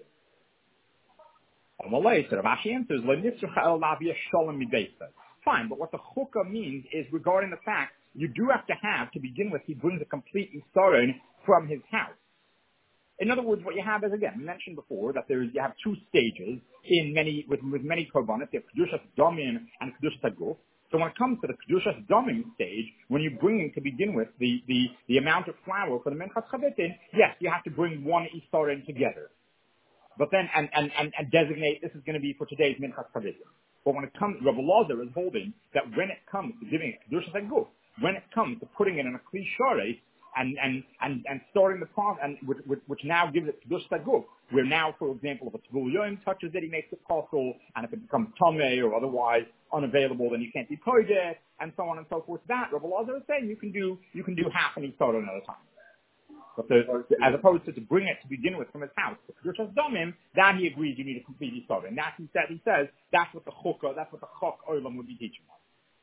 So Rav Ashi answers, fine, but what the chukah means is regarding the fact you do have to have, to begin with, he brings a complete Yisrael from his house. In other words, what you have is, again, we mentioned before that there's, you have two stages in many, with, with many korbanos. You have Kedushas Domim and Kedushas Haguf. So when it comes to the Kedushas Domim stage, when you bring to begin with the, the, the amount of flour for the Minchas Chavitin, yes, you have to bring one Yisrael together. But then, and, and, and, and designate this is going to be for today's Minchas Chavitin. But when it comes, Rabbi Lazar is holding that when it comes to giving it Kedushas Haguf, when it comes to putting it in a Kli Sharei, and, and, and, and starting the process, and which, which, which now gives it Kedushas Haguf, where now, for example, if a Tvul Yom touches it, he makes it possible, and if it becomes Tomei or otherwise unavailable, then you can't be Kodesh, and so on and so forth. That, Rabbi Lazar is saying, you can do, you can do half an Yisrael another time. But the, as opposed to to bring it to begin with from his house, the Kedushas Domim, that he agrees you need a complete Yisrael. And that he said, he says, that's what the Chukah, that's what the Chok Olam would be teaching us.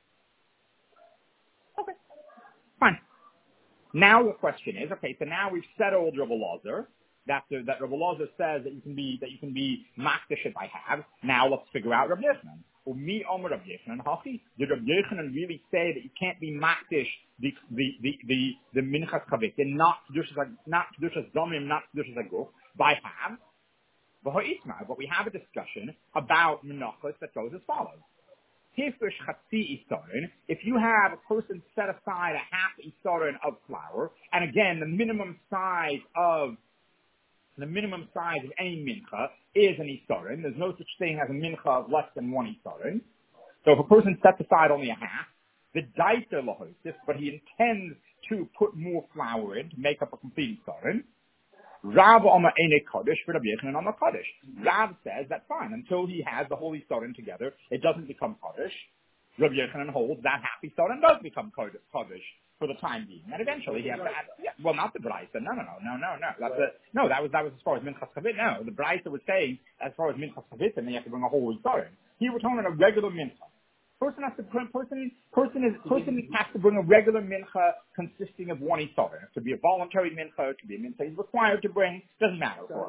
Okay. Fine. Now the question is, okay, so now we've settled Rabbi Lazar. that the, that Rabbi Elazar says that you can be that you can be makdish it by halves. Now let's figure out Rabbi Yochanan. Umi Omer Rabbi Yochanan Hachi. Did Rabbi Yochanan really say that you can't be makdish the the the the, the minchas chavitin, not kedushas not kedushas domim, not kedushas aguf by halves? But we have a discussion about menachos that goes as follows. If you have a person set aside a half isaron of flour, and again, the minimum size of the minimum size of any mincha is an isaron. There's no such thing as a mincha of less than one isaron. So if a person sets aside only a half, the daita lahosis, but he intends to put more flour in to make up a complete isaron. Rav Omar Ene Kaddish for Rabbi Yochanan on the Kaddish. Rav says that's fine until he has the whole Isaron together. It doesn't become Kaddish. Rabbi Yochanan holds that half Isaron does become Kaddish for the time being, and eventually he has to add. Yeah, well, not the Brisa. No, no, no, no, no, no. That's a, no, that was that was as far as Minchas Chavit. No, the Brisa was saying as far as Minchas Chavit, and they have to bring a whole Isaron. He was talking about a regular Mincha. Person has to person person is person has to bring a regular mincha consisting of one isaron. It could be a voluntary mincha, it could be a mincha he's required to bring. Doesn't matter. So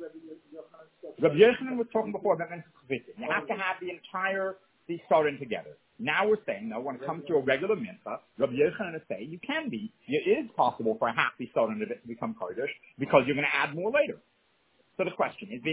Rabbi Yochanan was talking before about mincha chavitin. You have to have the entire the isaron together. Now we're saying, no, when it comes to a regular mincha, Rabbi Yochanan is saying you can be. It is possible for a half isaron of it to become kodesh because you're going to add more later. So the question is,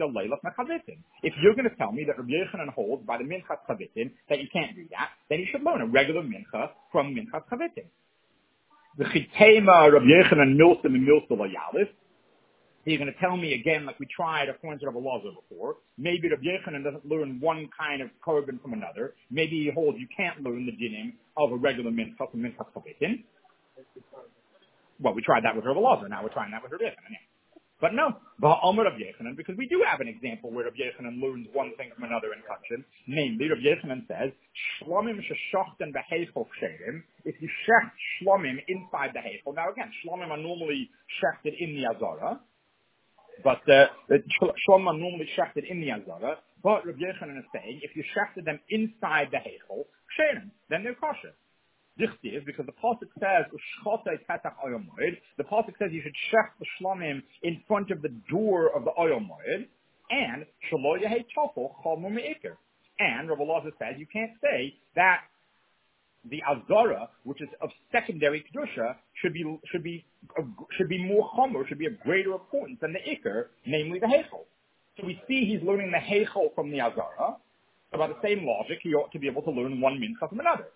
if you're going to tell me that Rabbi Yochanan holds by the Minchas Chavitin that you can't do that, then you should learn a regular Mincha from Minchas Chavitin. The Chitema Rabbi Yochanan Milsa and Milsa Loyalis. You're going to tell me again, like we tried according to Rabbi Elazar before, maybe Rabbi Yochanan doesn't learn one kind of korban from another. Maybe he holds you can't learn the dinim of a regular Mincha from Minchas Chavitin. Well, we tried that with Rabbi Elazar. Now we're trying that with Rabbi Yochanan. But no, Ba'amar Rabbi Yochanan, because we do have an example where Rabbi Yochanan learns one thing from another in Kachin. Namely, Rabbi Yochanan says, Shlomim sheshochten beheichel ksherim. If you shecht shlomim inside the heichel. Now again, shlomim are normally shechted in the azara. But, uh, shlomim are normally shechted in the azara. But Rabbi Yochanan is saying, if you shechted them inside the heichel, ksherim, then they're kosher. Because the pasuk says the pasuk says you should shech the shlomim in front of the door of the oil moed, and shelo yehei tofel chalmu meikar. And Rabbi Elazar says you can't say that the azara, which is of secondary kedusha, should be should be should be more chomer, should be of greater importance than the ikar, namely the heichel. So we see he's learning the heichel from the azara. So by the same logic, he ought to be able to learn one mincha from another.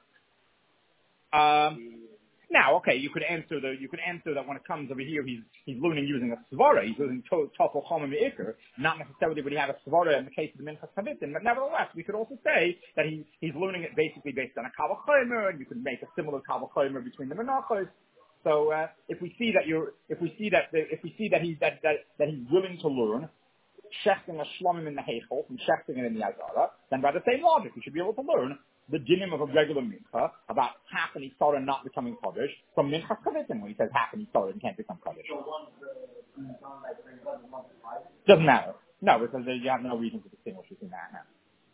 Um, now, okay, you could answer the you could answer that when it comes over here, he's he's learning using a svara, he's using tofel chomim ikar. Not necessarily would he have a svara in the case of the minchas chavitin, but nevertheless, we could also say that he he's learning it basically based on a kavah chomer, and you could make a similar kavah chomer between the menachos. So uh, if we see that you're if we see that if we see that he's that that, that he's willing to learn shechting a shlomim in the heichel from shechting it in the azara, then by the same logic, we should be able to learn the dinim of a regular mincha about half an isaron not becoming kaddish from minchas chavitin when he says half an isaron can't become kaddish. Doesn't matter. No, because you have no reason to distinguish between that now.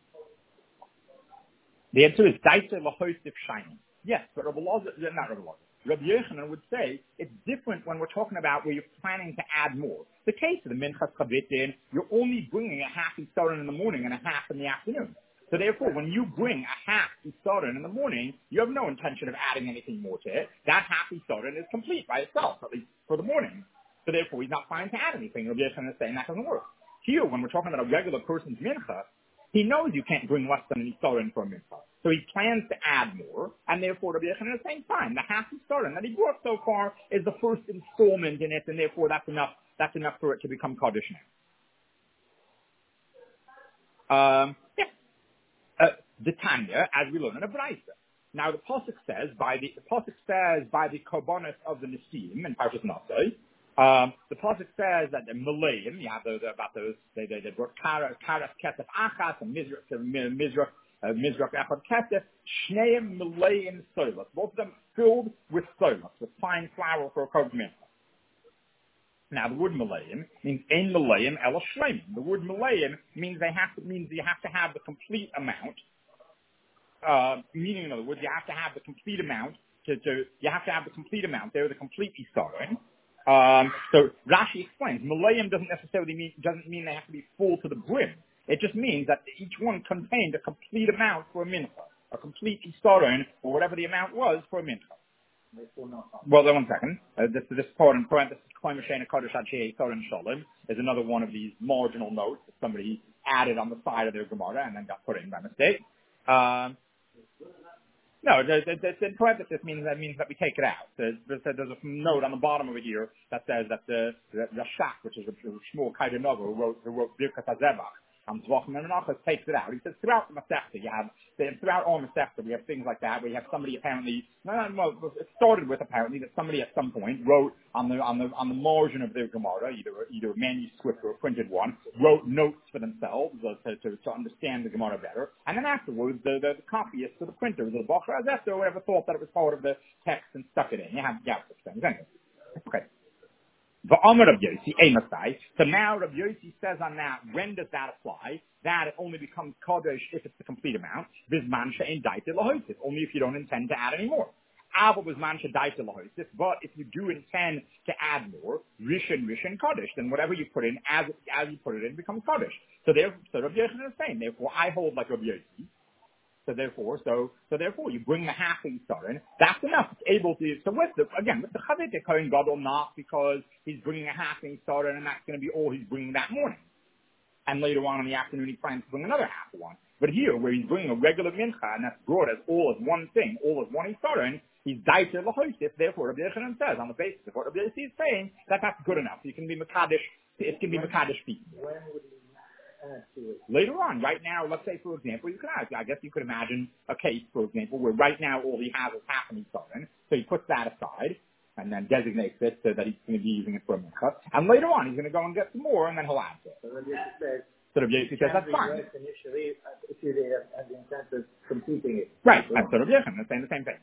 The answer is daita lahosif shining. Yes, but Rabbi Elazar, not Rabbi Elazar. Rabbi Yochanan would say it's different when we're talking about where you're planning to add more. The case of the minchas chavitin, you're only bringing a half isaron in the morning and a half in the afternoon. So therefore, when you bring a half isaron in the morning, you have no intention of adding anything more to it. That half isaron is complete by itself, at least for the morning. So therefore, he's not planning to add anything. Rabbi Yochanan is saying that doesn't work. Here, when we're talking about a regular person's mincha, he knows you can't bring less than an isaron for a mincha. So he plans to add more, and therefore Rabbi Yochanan is saying, fine, the half isaron that he brought so far is the first installment in it, and therefore that's enough. That's enough for it to become kaddish now. Um, yeah. Uh, the Tanya, as we learn in a Brisa. Now the pasuk says by the, the pasuk says by the korbanos of the Nisim in Parshas Naso. Um, the pasuk says that the Malayim, you have those about those they they, they brought karas kesef achas and mizrach mizrach mizrach echad kesef shneim Malayim solas. Both of them filled with solas, with fine flour for a korban. Now, the word Malayim means ein Malayim ela shleimim. The word Malayim means they have to, means you have to have the complete amount. Uh, meaning, in other words, you have to have the complete amount to, to you have to have the complete amount. They're the complete isaron. Um, so Rashi explains, Malayim doesn't necessarily mean, doesn't mean they have to be full to the brim. It just means that each one contained a complete amount for a mincha, a complete isaron, or whatever the amount was for a mincha. Well, then one second. Uh, this this part in parenthesis, Koim Shena Kodesh Adshei Isaron Shalom, is another one of these marginal notes that somebody added on the side of their Gemara and then got put in by mistake. Um, No, the, the, the, in parenthesis means that means that we take it out. There's, there's, there's a note on the bottom over here that says that the the, the Shach, which is Shmuel Kaidenova, who wrote who wrote Birkat HaZevach, um, Zvachim and Menachos, takes it out. He says throughout the Masechta, you have throughout all Masechta, we have things like that where you have somebody apparently. No, no, no, it started with apparently that somebody at some point wrote on the on the on the margin of their Gemara, either either a manuscript or a printed one, wrote notes for themselves uh, to, to to understand the Gemara better, and then afterwards the the, the copyists or the printers or the Bachar Hazeh or whatever thought that it was part of the text and stuck it in. You have yeah, such things. Anyway, okay. The Amar of Yossi, Emasai. So now Rabbi Yossi says on that, when does that apply? That it only becomes Kodesh if it's the complete amount. Bizman she'en daite lahosis. Only if you don't intend to add any more. Ava was man she'daite lahosis. But if you do intend to add more, Rishon, Rishon, Kodesh, then whatever you put in, as, as you put it in, becomes Kodesh. So therefore, so Rabbi Yochanan is saying, therefore I hold like Rabbi Yossi. So therefore, so so therefore, you bring the half Isaron. That's enough. It's able to. So with the again with the Chavit Kohen Gadol, not because he's bringing a half Isaron, and that's going to be all he's bringing that morning. And later on in the afternoon, he plans to bring another half one. But here, where he's bringing a regular mincha, and that's brought as all as one thing, all as one Isaron, he's daiter lahoisif. Therefore, Rabbi Yochanan says on the basis of what Rabbi Yossi is saying that that's good enough. You can be mekadesh. It can be mekadesh people. Later on, right now, let's say, for example, you could ask, I guess you could imagine a case, for example, where right now all he has is half an Isaron, so he puts that aside, and then designates it so that he's going to be using it for a mincha, and later on he's going to go and get some more, and then he'll add to it. So Rabbi Yossi says, that's fine. Initially, if you have the intent of completing it. Right, that's sort of Yochanan, they're saying the same thing.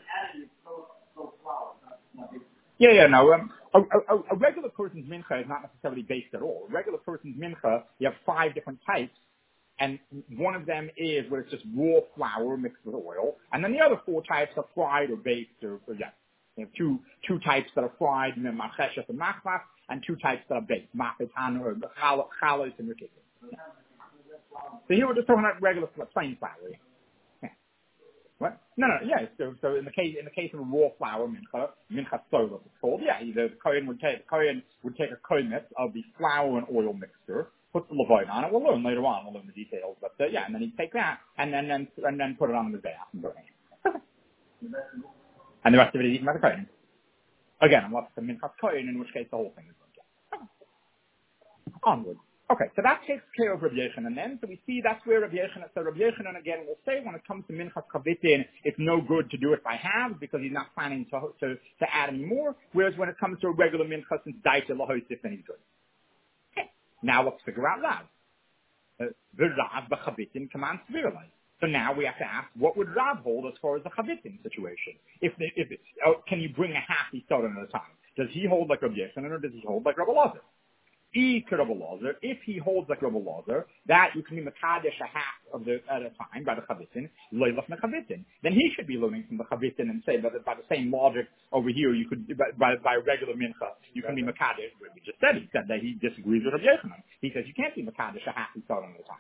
Yeah, yeah, no. Um, a, a, a regular person's mincha is not necessarily based at all. A regular person's mincha, you have five different types, and one of them is where it's just raw flour mixed with oil, and then the other four types are fried or baked, or, or yeah. You have two two types that are fried, macheshet and machmas, and two types that are baked, machetan or chalos and rikik. Yeah. So here we're just talking about regular plain flour. Yeah. What? No, no, yeah. So, so in the case in the case of a raw flour mincha, mincha solos it's called. Yeah, the kohen would take the kohen would take a kohenet of the flour and oil mixture, put the levine on it. We'll learn later on. We'll learn the details, but uh, yeah, and then he'd take that and then then and then put it on the mizbeach and burn it. And the rest of it is eaten by the kohen. Again, unless it's a mincha kohen, in which case the whole thing is burnt. Onward. Okay, so that takes care of Rabbi Yochanan then. So we see that's where Rabbi Yochanan, so Rabbi Yochanan again will say when it comes to Minchas Chavitin, it's no good to do it by halves because he's not planning to, to, to add any more. Whereas when it comes to a regular Minchas, since Daita Lahoisif, then he's good. Okay, now let's figure out Rav. The Rav, the Chavitin, commands severely. So now we have to ask, what would Rav hold as far as the Chavitin situation? If, the, if it's, oh, can you bring a half Isaron at a time? Does he hold like Rabbi Yochanan or does he hold like Rabbi Lazar? If he holds like Rabbi Lazar, that you can be mekadesh a half of the at a time by the chavitin, loylach mechavitin. Then he should be learning from the chavitin and say that by the same logic over here, you could by by, by regular mincha, you can be mekadesh. We just said he said that he disagrees with Rabbi Yochanan. He says you can't be mekadesh a half isaron at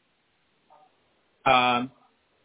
a time. Um,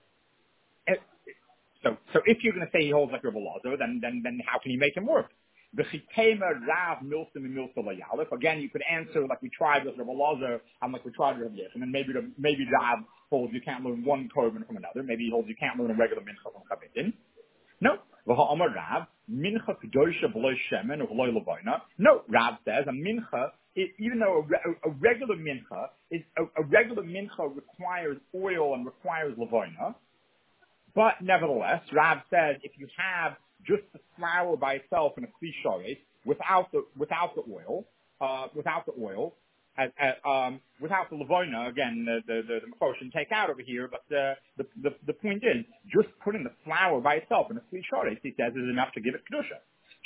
so so if you're going to say he holds like Rabbi Lazar, then then then how can you make him work? The chitema Rav Milsim and Milsa Layalif. Again, you could answer like we tried with Rabbi Lazar and like we tried with Rabbi Yochanan. And maybe the, maybe Rav holds you can't learn one korban from another. Maybe he holds you can't learn a regular mincha from chavitin. No. V'ha'amar Rav mincha kedosha v'loy shemen or v'loy levina. No. Rav says a mincha, it, even though a, a, a regular mincha is a, a regular mincha requires oil and requires levina, but nevertheless, Rav says if you have just the flour by itself in a kli without the without the oil, uh, without the oil, at, at, um, without the levona. Again, the the the, the Mephoshim take out over here, but the, the the the point is just putting the flour by itself in a kli shoretz, he says, is enough to give it kedusha.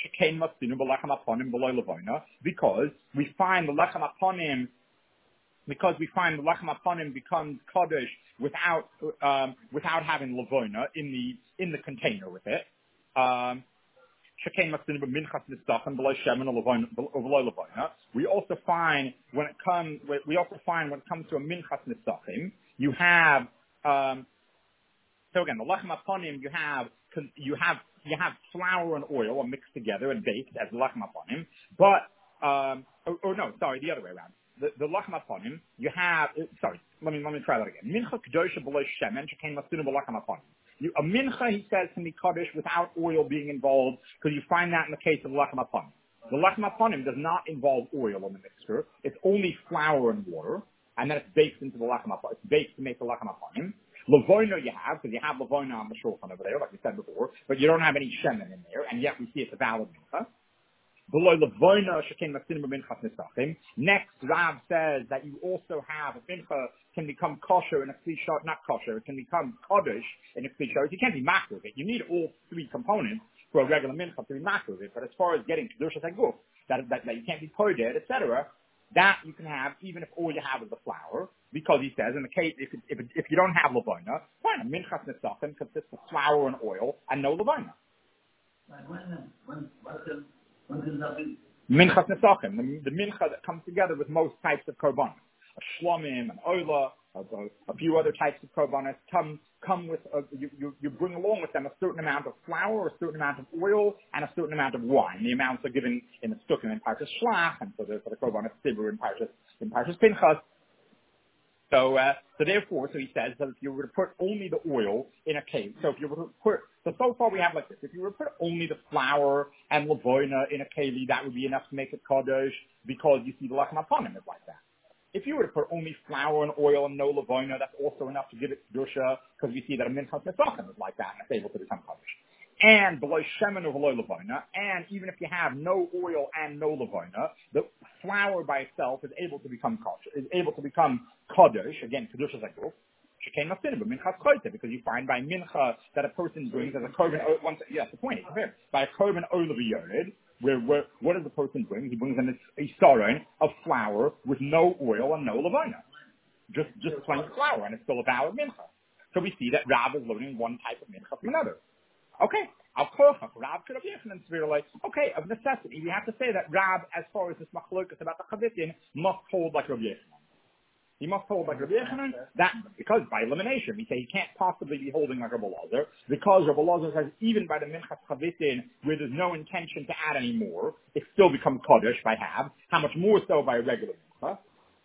Because we find the lechem aponim. Because we find the lechem aponim becomes kodesh without um, without having levona in the in the container with it. Um, We also find when it comes, we also find when it comes to a minchas nistachim, you have, um, so again, the lechem aponim, you have, you have, you have flour and oil are mixed together and baked as lechem aponim, but, um, or, or no, sorry, the other way around. The, the lechem aponim, you have, sorry, let me, let me try that again. Mincha kedosha below shemen, shekein masinu b'lechem aponim. You, a mincha, he says, can be kaddish without oil being involved, because you find that in the case of lechem aponim. The lechem aponim does not involve oil in the mixture. It's only flour and water, and then it's baked into the lechem aponim. It's baked to make the lechem aponim. Lavoina you have, because you have lavoina on the shulchan over there, like we said before, but you don't have any shemen in there, and yet we see it's a valid mincha. Below lavoina shekein masinim b'minchas nisachim. Next, Rav says that you also have a mincha can become kosher in a kli shot, not kosher, it can become kaddish in a kli shot. You can't be makar with it. You need all three components for a regular mincha to be makar with it. But as far as getting kedushas haguf, that, that that you can't be poided, et cetera, that you can have even if all you have is the flour, because he says in the case if it, if it, if you don't have lavoina, fine, a minchas nisachim consists of flour and oil and no lavoina. Minchas nesachim, the, the mincha that comes together with most types of korbanos, a shlomim, an oila, a, a, a few other types of korbanos come come with a, you, you you bring along with them a certain amount of flour, a certain amount of oil, and a certain amount of wine. The amounts are given in the stukim in Parshas Shlach, and for the for the korbanos tibur in Parshas in Parshas Pinchas. So, uh, so therefore, so he says that if you were to put only the oil in a case, so if you were to put, so so far we have like this, if you were to put only the flour and lavoina in a keli, that would be enough to make it kaddish, because you see the lechem aponim is like that. If you were to put only flour and oil and no lavoina, that's also enough to give it kedusha, because we see that a minchas nesachim is like that, and it's able to become kaddish. And below shemen or below lavoina, and even if you have no oil and no lavoina, the flour by itself is able to become kosher, is able to become kaddish, again, kedusha zakuf, shekein masinim b'minchas chayte, because you find by mincha that a person brings as a korban, once, yes, the point is here, by a korban olav yored, where, where, what does the person bring? He brings in a saron of flour with no oil and no lavoina. Just, just plain flour, and it's still a valid mincha. So we see that Rav is learning one type of mincha from another. Okay, I'll call Rav could have and we're like, okay, of necessity, we have to say that Rav, as far as this machlokas about the chavitin, must hold like Rabbi Yochanan. He must hold like Rabbi Yochanan, that, because by elimination, we say he can't possibly be holding like Rabbi Elazar, because Rabbi Elazar says even by the minchas chavitin, where there's no intention to add any more, it still becomes kaddish by half, how much more so by a regular mincha.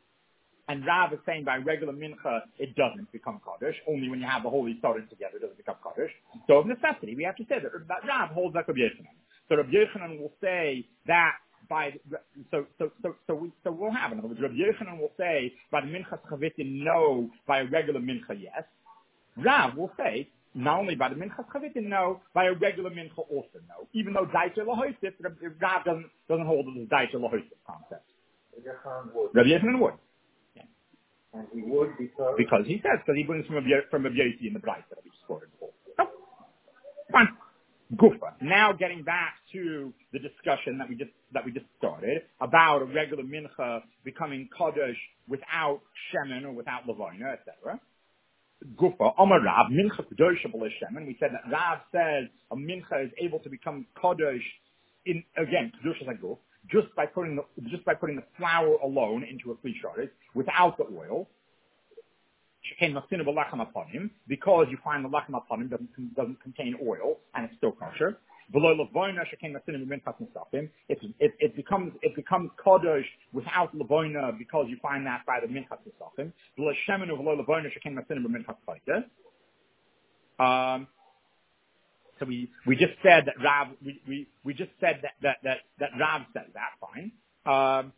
And Rav is saying by regular mincha, it doesn't become kaddish. Only when you have the holy started together does it become kaddish. So of necessity, we have to say that, that Rav holds like Rabbi Yochanan. So Rabbi Yochanan will say that by, so, so, so, so, we, so we'll have, in other words, Rabbi Yochanan will say by the minchas chavitin, no, by a regular mincha, yes. Rav will say, not only by the minchas chavitin, no, by a regular mincha also no. Even though daita lahoisif, Rav doesn't, doesn't hold the daita lahoisif concept. Rabbi Yochanan would. And he would because... Because he says, because he brings from a from a Yossi in the Bright that we quoted before. So, fine. Gufa. Now getting back to the discussion that we just that we just started about a regular mincha becoming kaddish without shemen or without lavoina, et cetera. Gufa. Amar Rav mincha kadosha b'le shemen. We said that Rav says a mincha is able to become kaddish in again kadosha zaguf. Just by putting the just by putting the flour alone into a kli sharet without the oil, shekein masinu b'lechem aponim, because you find the lechem aponim doesn't doesn't contain oil and it's still kosher. Below lavoina shekein masinu b'minchas nesachim, it it it becomes it becomes kaddish without lavoina because you find that by the minchas nesachim. Below shemen below lavoina shekein masinu b'minchas chayte. Um. So we, we just said that Rav, we, we, we just said that, that, that, that Rav said that, fine. Um,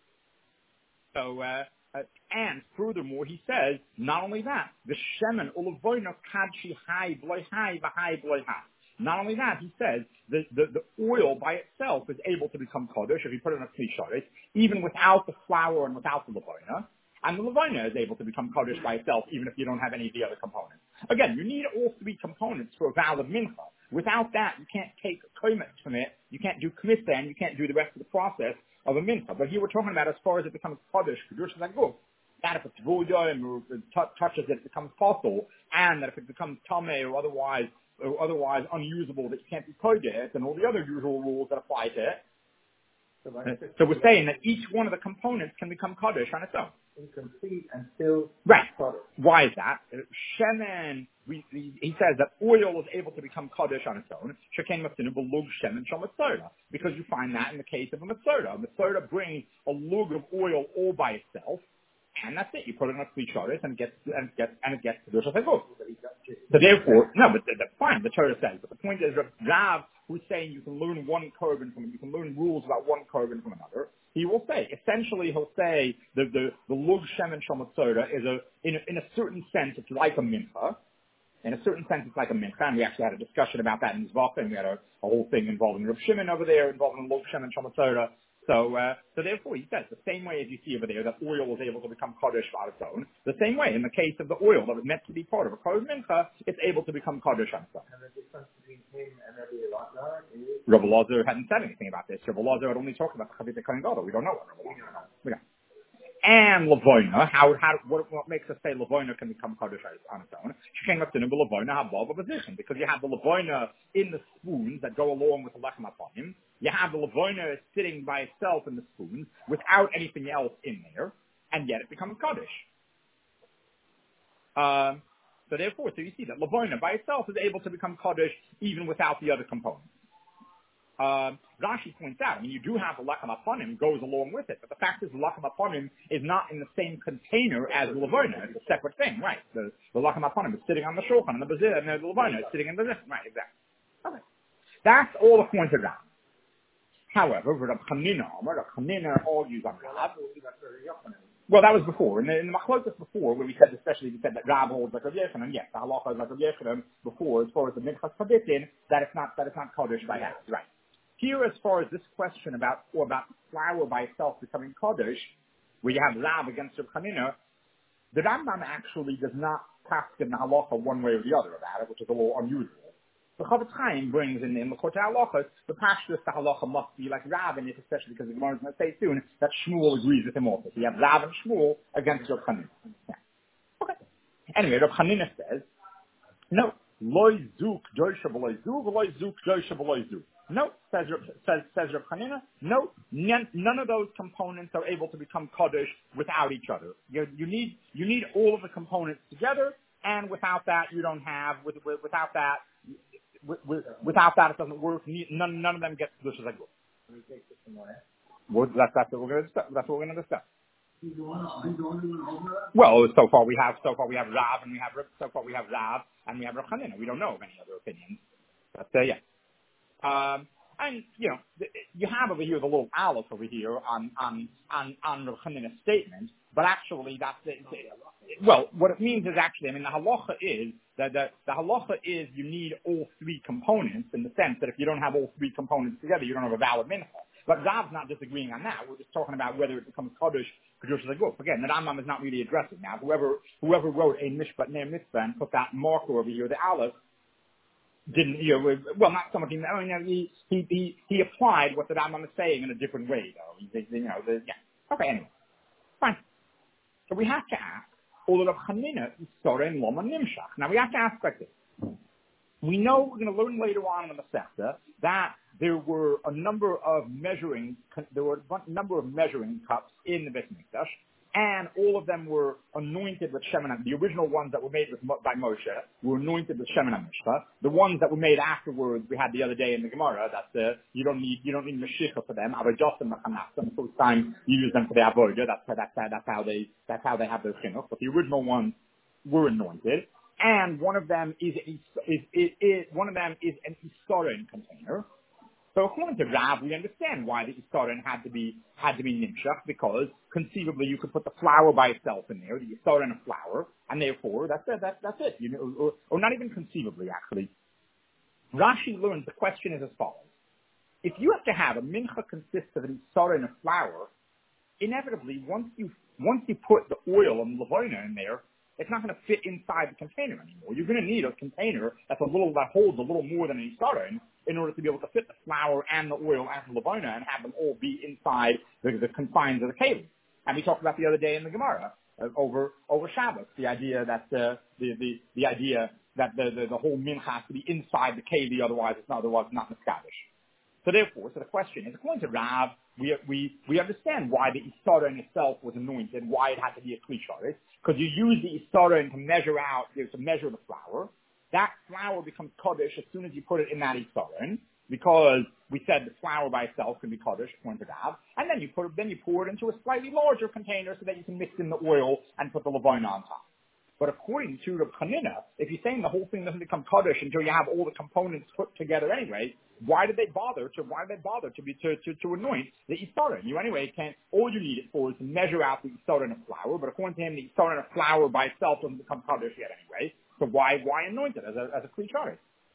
so, uh, uh, and furthermore, he says, not only that, the shemen, ulavoino kadshi hai, bloi hai, v'hai, bloi hai. Not only that, he says, the, the, the oil by itself is able to become kaddish if you put it in a kli sharet, even without the flour and without the lavoina. And the lavoina is able to become kaddish by itself, even if you don't have any of the other components. Again, you need all three components for a valid mincha. Without that, you can't take komet from it. You can't do kmitza, and you can't do the rest of the process of a mincha. But here we're talking about as far as it becomes kaddish, kedusha zaguf. That if it's vuya and it t- touches it, it becomes fossil, and that if it becomes tameh or otherwise or otherwise unusable that you can't be kodesh, and all the other usual rules that apply to it. So, like, So we're saying that each one of the components can become kodesh on its own. incomplete and still Right. product. Why is that? Shemen, we, we, he says that oil is able to become kodesh on its own. Shekain matzinu b'lug shemen shel mitzora, because you find that in the case of a mitzora. A mitzora brings a lug of oil all by itself, and that's it. You put it in a kli and it gets and it gets and it gets to the shechut. So therefore, no, but that's fine. The Torah says, but the point is, Rav, who's saying you can learn one korban from, you can learn rules about one korban from another. He will say, essentially, he'll say the the the lug shemen shel mitzora is a in a, in a certain sense it's like a mincha. In a certain sense, it's like a mincha, and we actually had a discussion about that in Zvaka, and we had a, a whole thing involving Rav Shimon over there, involving lug shemen shel mitzora. So, uh, so therefore, he says, the same way as you see over there, that oil was able to become Kaddish on its own, the same way, in the case of the oil that was meant to be part of a Kohen Mincha, it's able to become Kaddish on its own. And the difference between him and Rabbi Elazar is... Rabbi Elazar hadn't said anything about this. Rabbi Elazar had only talked about the Chavit Kohen Gadol. We don't know what Rabbi Elazar knows. We don't. And Lavoina, how, how, what, what makes us say Lavoina can become Kaddish on its own? She came up to Nimble Lavoina Habav position, because you have the Lavoina in the spoons that go along with the Lechem HaPanim. You have the Lavoina sitting by itself in the spoons without anything else in there, and yet it becomes Kaddish. Um, so therefore, so you see that Lavoina by itself is able to become Kaddish even without the other components. Um, Rashi points out, I mean, you do have the Lechem HaPanim goes along with it, but the fact is the Lechem HaPanim is not in the same container as the Lavoina. It's a separate thing, right? The, the Lechem HaPanim is sitting on the Shulchan, and the Bazir, and the Lavoina is sitting in the Zif. Right, exactly. Okay. That's all the points of that. However, Rav Chanina, Rav Chanina argues on Rav. Well, that was before. In the, in the Machlokas before, where we said, especially, we said that Rav holds like Rav Yechanan, yes, the halacha is like Rav Yechanan before, as far as the Minchas Chavitin, that it's not, that it's not Kaddish by hand. Right. Here, as far as this question about, or about flour by itself becoming Kaddish, where you have Rav against Rav Chanina, the Rambam actually does not pass in the halacha one way or the other about it, which is a little unusual. The Chavetz Chaim brings in, in the Chotei Halachos, the pashtus, the halacha must be like Rav in it, especially because the Gemara is going to say soon that Shmuel agrees with him also. So you have Rav and Shmuel against Rav Chanina. Yeah. Okay. Anyway, Rav Chanina says, no, loy zuk doisha v'loy zuk, v'loy zuk doisha v'loy zuk. No, says, says, says Rav Chanina, no, none, none of those components are able to become Kaddish without each other. You, you need, you need all of the components together, and without that, you don't have, with, with, without that, with, with, without that, it doesn't work. None, none of them get Kedusha Zagul. Well, that's, that's what we're going to discuss. That's what we're going to discuss. Well, so far we have, so far we have Rav, and we have, so far we have Rav, and we have Rav Chanina. We don't know of any other opinions. But, uh, yeah. Um, and, you know, you have over here the little aleph over here on, on, on, on Rav Chanina's statement, but actually that's, it, well, what it means is actually, I mean, the halacha is, that the, the halacha is you need all three components in the sense that if you don't have all three components together, you don't have a valid mincha. But Rav's not disagreeing on that. We're just talking about whether it becomes Kaddish, Kedusha Zaguf. Again, the Rambam is not really addressing that. Whoever, whoever wrote a Mishpat Ner Mitzvah and put that marker over here, the aleph, didn't, you know, well, not so much, I mean, he, he, he, he applied what the Rambam is saying in a different way, though. He, you know, the, yeah. Okay, anyway. Fine. So we have to ask, Now we have to ask like this. We know we're going to learn later on in the Masechta that there were a number of measuring, there were a number of measuring cups in the Beit Mikdash, and all of them were anointed with Shemen. The original ones that were made with, by Moshe were anointed with Shemen HaMishcha. The ones that were made afterwards, we had the other day in the Gemara, that uh, you don't need you don't need Mashiach for them. Avodah Mechanachim. So it's time you use them for the Avodah. That's that's that's how they that's how they have their chinuch. But the original ones were anointed, and one of them is is is, is, is one of them is an Isaron container. So according to Rav, we understand why the Isaron had to be had to be nimshach, because conceivably you could put the flour by itself in there, the Isaron of flour, and therefore that's it. That's that's it. You know, or, or not even conceivably actually. Rashi learns the question is as follows: if you have to have a mincha consists of an Isaron of flour, inevitably once you once you put the oil and lavoina in there, it's not going to fit inside the container anymore. You're going to need a container that's a little that holds a little more than an Isaron in order to be able to fit the flour and the oil and the lavoina and have them all be inside the, the confines of the keli. And we talked about the other day in the Gemara uh, over over Shabbos, the idea that uh, the the the idea that the, the, the whole mincha has to be inside the keli, otherwise it's not, otherwise it's not miskadosh. So therefore, so the question is, according to Rav, we, we, we understand why the Isara in itself was anointed, why it had to be a Kli Sharet, because you use the Isara to measure out, to measure the flour. That flour becomes Kaddish as soon as you put it in that Isara, because we said the flour by itself can be Kaddish, according to Rav, and then you put it, then you pour it into a slightly larger container so that you can mix in the oil and put the levana on top. But according to the Chanina, if you're saying the whole thing doesn't become Kaddish until you have all the components put together anyway, why did they bother to, why did they bother to be, to, to, to anoint the Isarin? You anyway can't, all you need it for is to measure out the Isarin of flour, but according to him, the Isarin of flour by itself doesn't become Kaddish yet anyway. So why, why anoint it as a, as a Kli Sharet?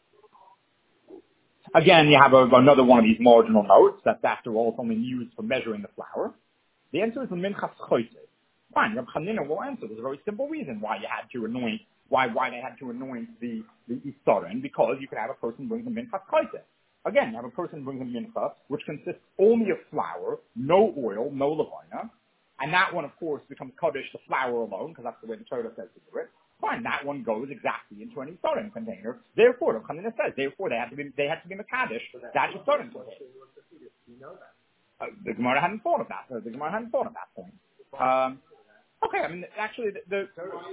Again, you have a, another one of these marginal notes that after all it's only used for measuring the flour. The answer is the Minchas Choyte. Fine, Reb Chanina will answer. There's a very simple reason why you had to anoint, why why they had to anoint the the Isarin, because you could have a person bring the minchas koite. Again, you have a person brings a mincha, which consists only of flour, no oil, no levina, and that one, of course, becomes kaddish the flour alone, because that's the way the Torah says to do it. Fine, that one goes exactly into an Isarin container. Therefore, Reb Chanina says, therefore they had to be they had to be mekadesh that Isarin container. Uh, the Gemara hadn't thought of that. The Gemara hadn't thought of that point. Um, Okay, I mean, actually, the... the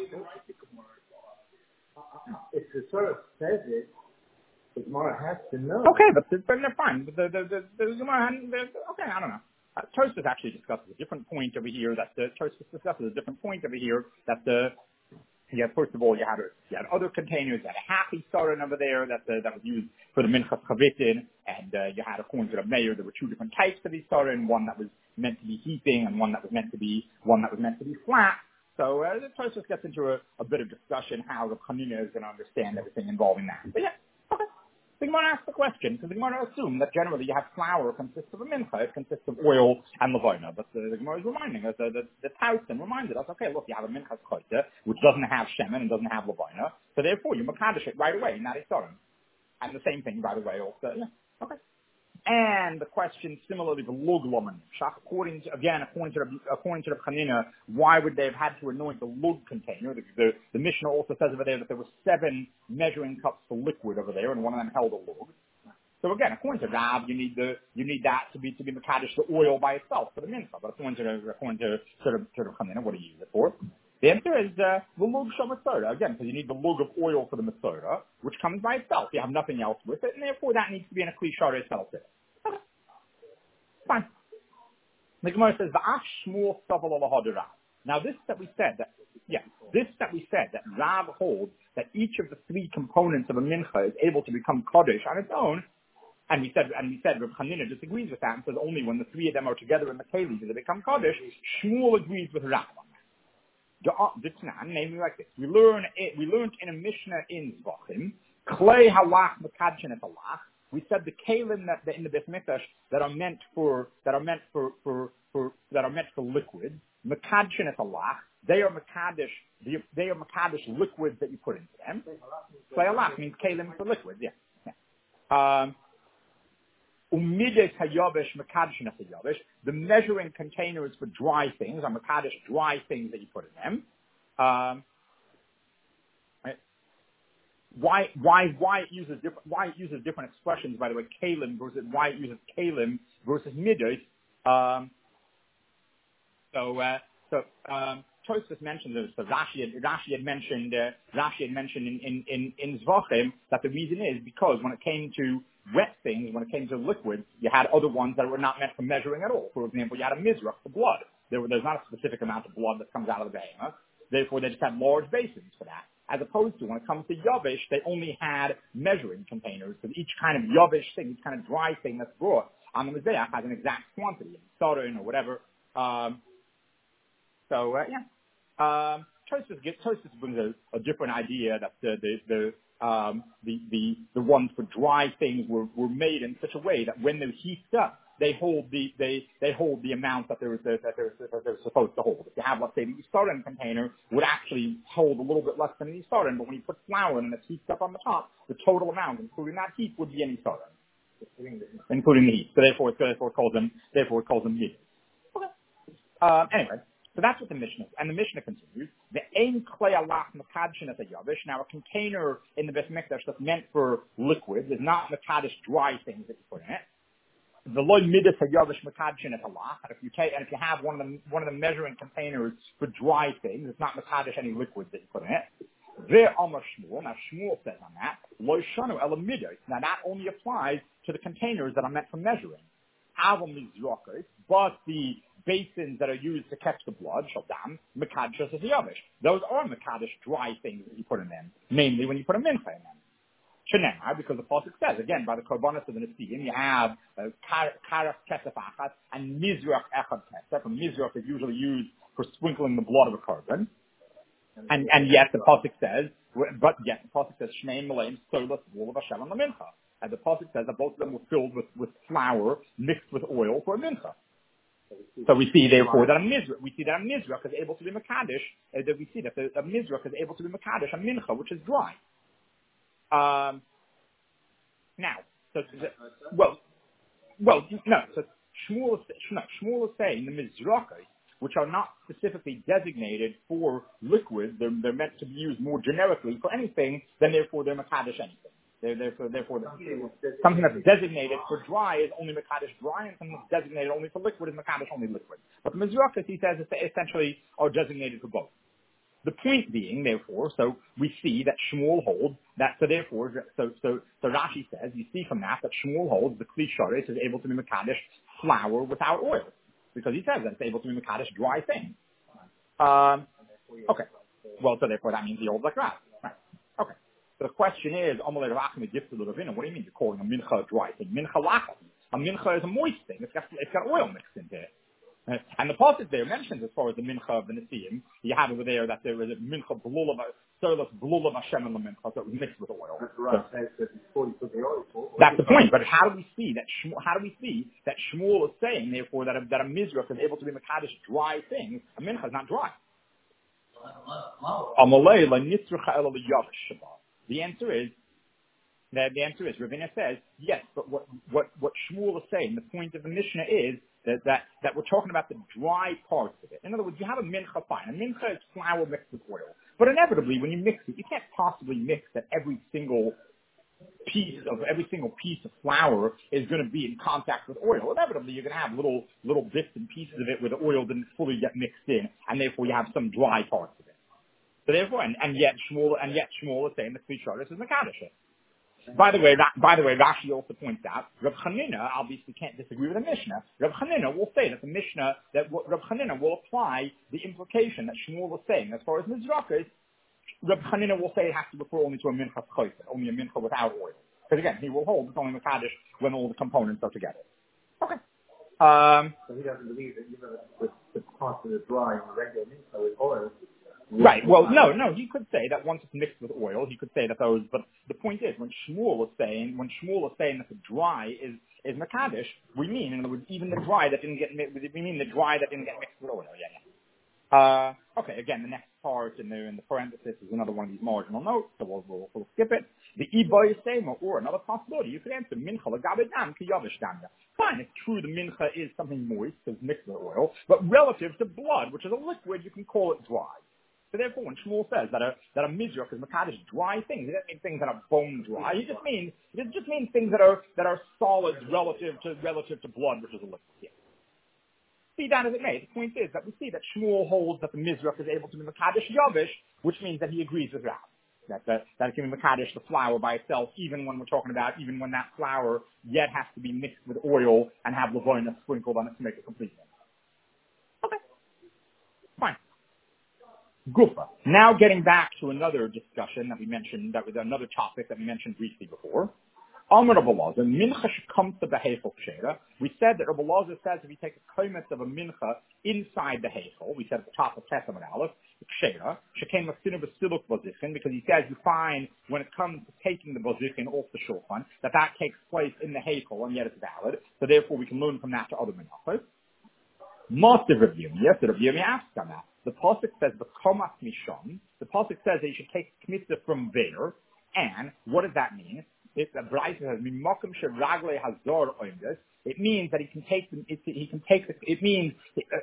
if the Torah says it, the Gemara has to know. Okay, but, the, but they're fine. The, the, the, the Gemara, okay, I don't know. Uh, Tosfos actually discusses a different point over here. That the Tosfos discusses a different point over here. That the yeah, first of all, you had a, you had other containers. You had a half Isarin over there that the, that was used for the minchas chavitin, and uh, you had according to the mayor, there were two different types of Isarin. One that was meant to be heaping, and one that was meant to be one that was meant to be flat. So uh, the Tosfos gets into a, a bit of discussion how the Chanina is going to understand everything involving that. But yeah, okay. The Gemara asks the question, because the Gemara assumes that generally you have flour consists of a mincha, it consists of oil and levina. But the, the Gemara is reminding us, uh, the, the Tausen reminded us, okay, look, you have a minchas koite, which doesn't have shemen and doesn't have levina, so therefore you makadosh it right away in that Isarim. And the same thing, by the way, also, yeah, okay. And the question similarly to lug loman. According to, again, according to the, according to the Chanina, why would they have had to anoint the lug container? The, the, the Mishnah also says over there that there were seven measuring cups for liquid over there, and one of them held a lug. So again, according to Rav, you need the you need that to be to be mekadosh the oil by itself for the mincha. But according to the, according to sort of sort of Chanina, what do you use it for? The answer is uh, the lug shel mitzora. Again, because you need the lug of oil for the mitzora, which comes by itself. You have nothing else with it, and therefore that needs to be in a kli sharet itself. Okay. Fine. The Gemara says, "V'ach shmuel stavel ala hadira." Now this that we said that, yeah, this that we said that Rav holds that each of the three components of a mincha is able to become kaddish on its own, and we said, and we said, Reb Chanina disagrees with that and says only when the three of them are together in the keli do they become kaddish. Shmuel agrees with Rav. Namely like this. We learn it, we learned in a Mishnah in Zvachim, Klei halach mekadshin et halach. We said the kalim that, that in the Beit Mikdash that are meant for that are meant for, for, for that are meant for liquid, mekadshin et halach. They are mekadish. They are mekadish liquids that you put into them. Klei halach means kalim for liquids. Yeah. yeah. Um, Umides hayavish mekadshin et hayavish. The measuring containers for dry things are mekadosh dry things that you put in them. Um, right. Why why why it uses different why it uses different expressions, by the way, kalim versus why it uses kalim versus midos. Um, so uh, so um, Tosfos mentioned this. So Rashi had, Rashi had mentioned uh, Rashi had mentioned in in in, in Zvachim that the reason is because when it came to wet things, when it came to liquids, you had other ones that were not meant for measuring at all. For example, you had a mizrach for blood. There were, there's not a specific amount of blood that comes out of the behemoth. Therefore, they just had large basins for that. As opposed to when it comes to yavish, they only had measuring containers. Because each kind of yavish thing, each kind of dry thing that's brought on the mizbeach has an exact quantity, sarin or whatever. Um, so, uh, yeah. Um, Tosfos brings a, a different idea that the, the, the Um, the, the, the ones for dry things were, were made in such a way that when they're heated up, they hold the, they, they hold the amount that they're, that they're, that they're supposed to hold. If you have, let's say, the Isarin container would actually hold a little bit less than an Isarin, but when you put flour in and it's heated up on the top, the total amount, including that heat, would be an Isarin. Including the heat. So therefore, it, therefore it calls them, therefore it calls them heat. Okay. Um, anyway. So that's what the Mishnah, and the Mishnah continues, the ein klei alach mekadshin as a yavish. Now a container in the Beit Mikdash that's meant for liquids is not mekadosh dry things that you put in it. The loy midas a yavish mekadshin as a lach. And if you take, and if you have one of the, one of the measuring containers for dry things, it's not mekadosh any liquids that you put in it. There Amar Shmuel, now Shmuel says on that, loy shanu ela midas. Now that only applies to the containers that are meant for measuring. Avam mizrokos, but the basins that are used to catch the blood, shaldam, mekadosh as yavish. Those are mekadosh dry things that you put in them, namely when you put a mincha in them. Shenema, because the pasuk says again by the korbanos of the Nesiim, you have karas kesef achat and mizrach echad kesef. And mizrach is usually used for sprinkling the blood of a korban. And and yet the pasuk says, but yet the pasuk says shnei meleim solas v'ul of Hashem on the mincha. And the pasuk says that both of them were filled with, with flour mixed with oil for a mincha. So we see therefore that a mizrach, we see that a mizrach is able to be mekadosh. Uh, that we see that the, a mizrach is able to be mekadosh a mincha, which is dry. Um, now, so the, well, well, no. So Shmuel, no, Shmuel is saying the mizrachos, which are not specifically designated for liquids, they're, they're meant to be used more generically for anything, then therefore they're mekadosh anything. They're, therefore, therefore something that's designated for dry is only mekadosh dry, and something that's designated only for liquid is mekadosh only liquid. But the mizrachos, he says, essentially are designated for both. The point being, therefore, so we see that Shmuel holds that, so therefore, so so so Rashi says, you see from that that Shmuel holds the kli sharis is able to be mekadosh flour without oil, because he says that it's able to be mekadosh dry things. Um, okay, well, so therefore that means he holds like that. Right. Okay. So the question is, what do you mean you're calling a mincha a dry thing? Mincha lachas. A mincha is a moist thing. It's got it's got oil mixed into it. And the pasuk there mentions, as far as the mincha of the Nesiim, you have over there that there is a mincha blul of solas blul of Hashem in the mincha, so it was mixed with oil. That's right. So, that's the point. But how do we see that? Shmuel, how do we see that Shmuel is saying, therefore, that a, that a mizrach is able to be mekadosh dry things? A mincha is not dry. The answer is. The, the answer is, Ravina says, yes, but what, what, what Shmuel is saying, the point of the Mishnah is that, that, that we're talking about the dry parts of it. In other words, you have a mincha fine. A mincha is flour mixed with oil. But inevitably, when you mix it, you can't possibly mix that every single piece of, every single piece of flour is going to be in contact with oil. Inevitably, you're going to have little, little bits and pieces of it where the oil didn't fully get mixed in, and therefore you have some dry parts of it. So therefore, and, and yet Shmuel, and yet Shmuel is saying the kli sharis is mekadosh. By the way, by the way, Rashi also points out, Reb Chanina obviously can't disagree with the Mishnah. Reb Chanina will say that the Mishnah, that Reb Chanina will apply the implication that Shmuel was saying. As far as mizrachos, Reb Chanina will say it has to refer only to a mincha chayfer, only a mincha without oil. Because again, he will hold it's only mekadosh when all the components are together. Okay. Um, so he doesn't believe that even with the parts of the dry and the regular mincha with oil. Right. Well, no, no. He could say that once it's mixed with oil, he could say that those. But the point is, when Shmuel is saying, when Shmuel is saying that the dry is is mekadosh, we mean, in other words, even the dry that didn't get mixed. We mean the dry that didn't get mixed with oil. Yeah, yeah. Uh, okay. Again, the next part in the in the parenthesis is another one of these marginal notes, so we'll we'll, we'll skip it. The iboy sema, or another possibility, you could answer mincha l'gabedam ki yavish damya. Fine, it's true the mincha is something moist, because mixed with oil, but relative to blood, which is a liquid, you can call it dry. So therefore, when Shmuel says that a that a mizrach is mekadosh dry things, he doesn't mean things that are bone dry. He just means it just means things that are that are solids relative to relative to blood, which is a liquid. Yeah. Be that as it may, the point is that we see that Shmuel holds that the mizrach is able to be mekadosh yavish, which means that he agrees with Rav. That that that it can be mekadosh the flour by itself, even when we're talking about even when that flour yet has to be mixed with oil and have levona sprinkled on it to make it complete. Okay, fine. Gufa. Now getting back to another discussion that we mentioned, that was another topic that we mentioned briefly before. Amar Rabbi Elazar, mincha shecomes to the heichel kshera. We said that Rabbi Elazar says if you take a komet of a mincha inside the heichel, we said at the top of Tesam and Aleph, kshera, shekem maksinu b'siluk bazichin, because he says you find when it comes to taking the bazichin off the shulchan, that that takes place in the heichel and yet it's valid. So therefore we can learn from that to other minachos. Most of Rabbi Yirmiyah, yes, Rabbi Yirmiyah asks on that. The pasuk says the komas mishon. The pasuk says that you should take kmitza from there. And what does that mean? It, the Braisa says mimokum sheragle hazor oimdes. It means that he can take them. It, he can take. The, it means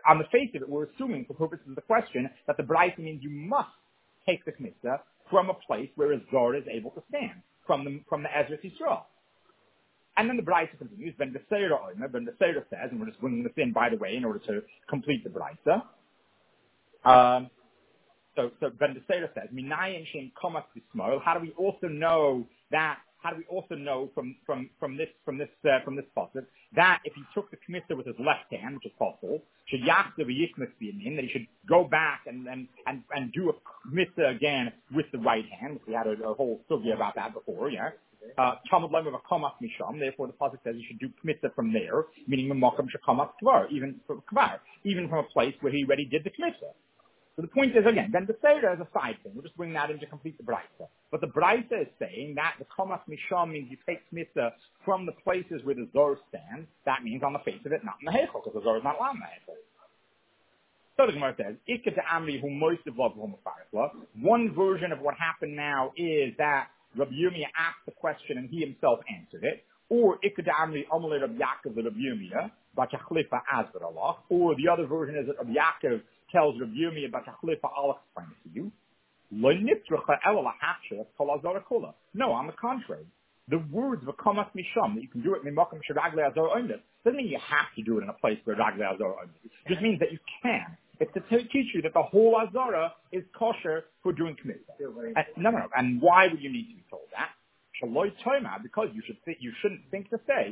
on the face of it, we're assuming for purposes of the question that the Braisa means you must take the Kmitza from a place where a Zor is able to stand, from the, from the Ezra Yisrael. And then the Braisa continues, Ben Beseira Oimer, Ben Beseira says, and we're just bringing this in, by the way, in order to complete the Braisa. Um, so, so Ben Beseira says, Minayin Shem Komas Bismoil, how do we also know that, how do we also know from, from, from this, from this, uh, from this passage, that if he took the Kmitza with his left hand, which is possible, should Yachda v'Yikmas B'Yamin, that he should go back and, and, and, and do a Kmitza again with the right hand. We had a, a whole sugya about that before, yeah. Uh, therefore the pasuk says you should do kmitza from there, meaning Memakam Shekamas Kvar, even from Kvar, even from a place where he already did the kmitza. So the point is, again, then the Seder is a side thing. We'll just bring that in to complete the Braisa. But the Braisa is saying that the Kamas Misham means you take kmitza from the places where the Zor stands. That means on the face of it, not in the Heichel, because the Zor is not allowed in the Heichel. So the Gemara says, Ikka to Amri hu moistav lav hu mefarich. One version of what happened now is that Rabbi Yirmiyah asked the question and he himself answered it. Or Ikka to Amri amalei Rabbi Yaakov Rabbi Yirmiyah, b'chachlifa azver Allah. Or the other version is that Rabbi Yaakov tells Rabbi Yirmiyah b'chachlifa I'll explain it to you. Lo nitzracha ela lahachsha kol azara kola. No, on the contrary. The words of Kamas Misham, that you can do it in Makam Shiragle Azor Oimlet, doesn't mean you have to do it in a place where Ragle Azor Oimlet. It just means that you can. It's to t- teach you that the whole Azara is kosher for doing Kmitza. No, no, no. And why would you need to be told that? Shaloi Toima, because you should think, you shouldn't think to say,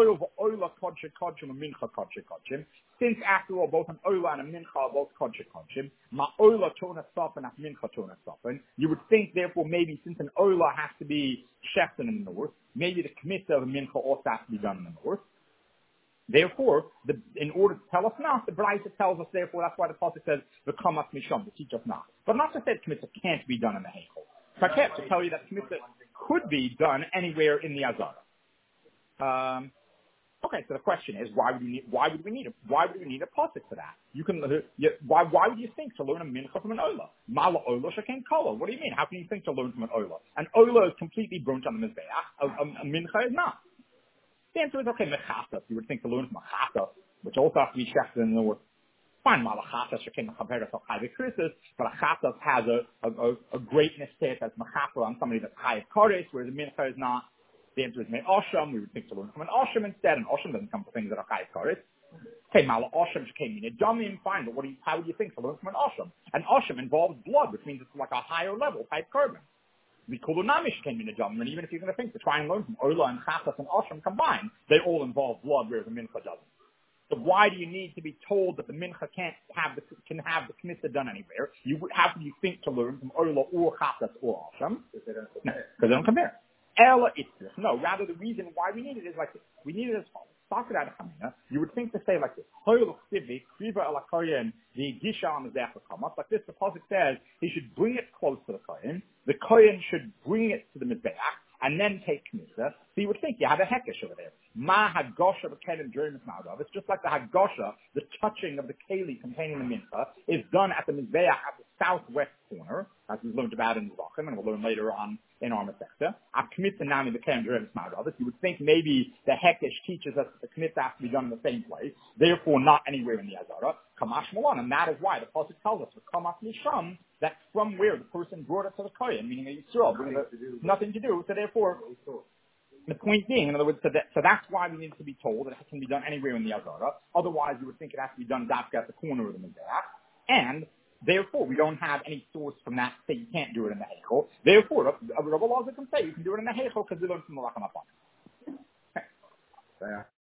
since after all, both an Oila and a Mincha are both Kodshe Kodshim, Ma Oila Tona Sofan at Mincha Tona Sofan, you would think, therefore, maybe since an Oila has to be Shechtan in the north, maybe the Kmitza of a Mincha also has to be done in the north. Therefore, the, in order to tell us not, the Braisa tells us, therefore, that's why the Pasuk says, the Kamas Misham, to teach us not. But not to say that Kmitza can't be done in the Heichel. Fakhet, to tell you that Kmitza could be done anywhere in the Azara. Um, Okay, so the question is, why would we need? Why would we need a? Why would we need a pasuk for that? You can. Uh, you, why? Why would you think to learn a mincha from an ola? Mala ola shekain kala. What do you mean? How can you think to learn from an ola? An ola is completely burnt on the mizbeach. A, a, a mincha is not. The answer is okay. Mechasas. You would think to learn from a chasas, which also has to be checked in the north. Fine, mala chasas shekain mechaberes al chayv krisis, but a chasas has a a, a, a greatness to it that's mechaper on somebody that's chayv kodesh, whereas a mincha is not. The answer is Mei Osham. We would think to learn from an Osham instead, and Osham doesn't come for things that are Chayiv Karet. Okay, Mala Osham came in a Damim, fine, but what do you, how would you think to learn from an Osham? An Osham involves blood, which means it's like a higher level type carbon. The Kulunamish came in a Damim, and even if you're going to think to try and learn from Ola and Chasas and Osham combined, they all involve blood, whereas the Mincha doesn't. So why do you need to be told that the Mincha can't have the, can have the Kmitza done anywhere? You, how can you think to learn from Ola or Chasas or Osham? Because they don't compare. No, because they don't compare. Ella Itzrich. No, rather the reason why we need it is like this. We need it as follows. You would think to say like this. Like this, the Pasuk says he should bring it close to the Kohen. The Kohen should bring it to the Mizbeach and then take Kmitza. So you would think you have a Hekesh over there. Ma Hagosha b'Kelim Jerem Ma'adav. It's just like the Hagosha, the touching of the Keli containing the Mincha, is done at the Mizbeach at the southwest corner, as we've learned about in Zvachim, and we'll learn later on in our Masechta. A Kmitza Nami b'Kelim Jerem Ma'adav. You would think maybe the Hekesh teaches us that the Kmitza has to be done in the same place, therefore not anywhere in the Azara. Kamash Malon, and that is why the Pasuk tells us with Kamas Misham, that from where the person brought it to the Kohen, meaning a Yisrael, nothing to do, so therefore, the point being, in other words, so, that, so that's why we need to be told that it can be done anywhere in the Azara. Otherwise, you would think it has to be done dafka at the corner of the Mizbeach. And therefore, we don't have any source from that to say you can't do it in the Heichel. Therefore, Rabbi Lazar can say you can do it in the Heichel because we learned from the Lachem Apon. Okay.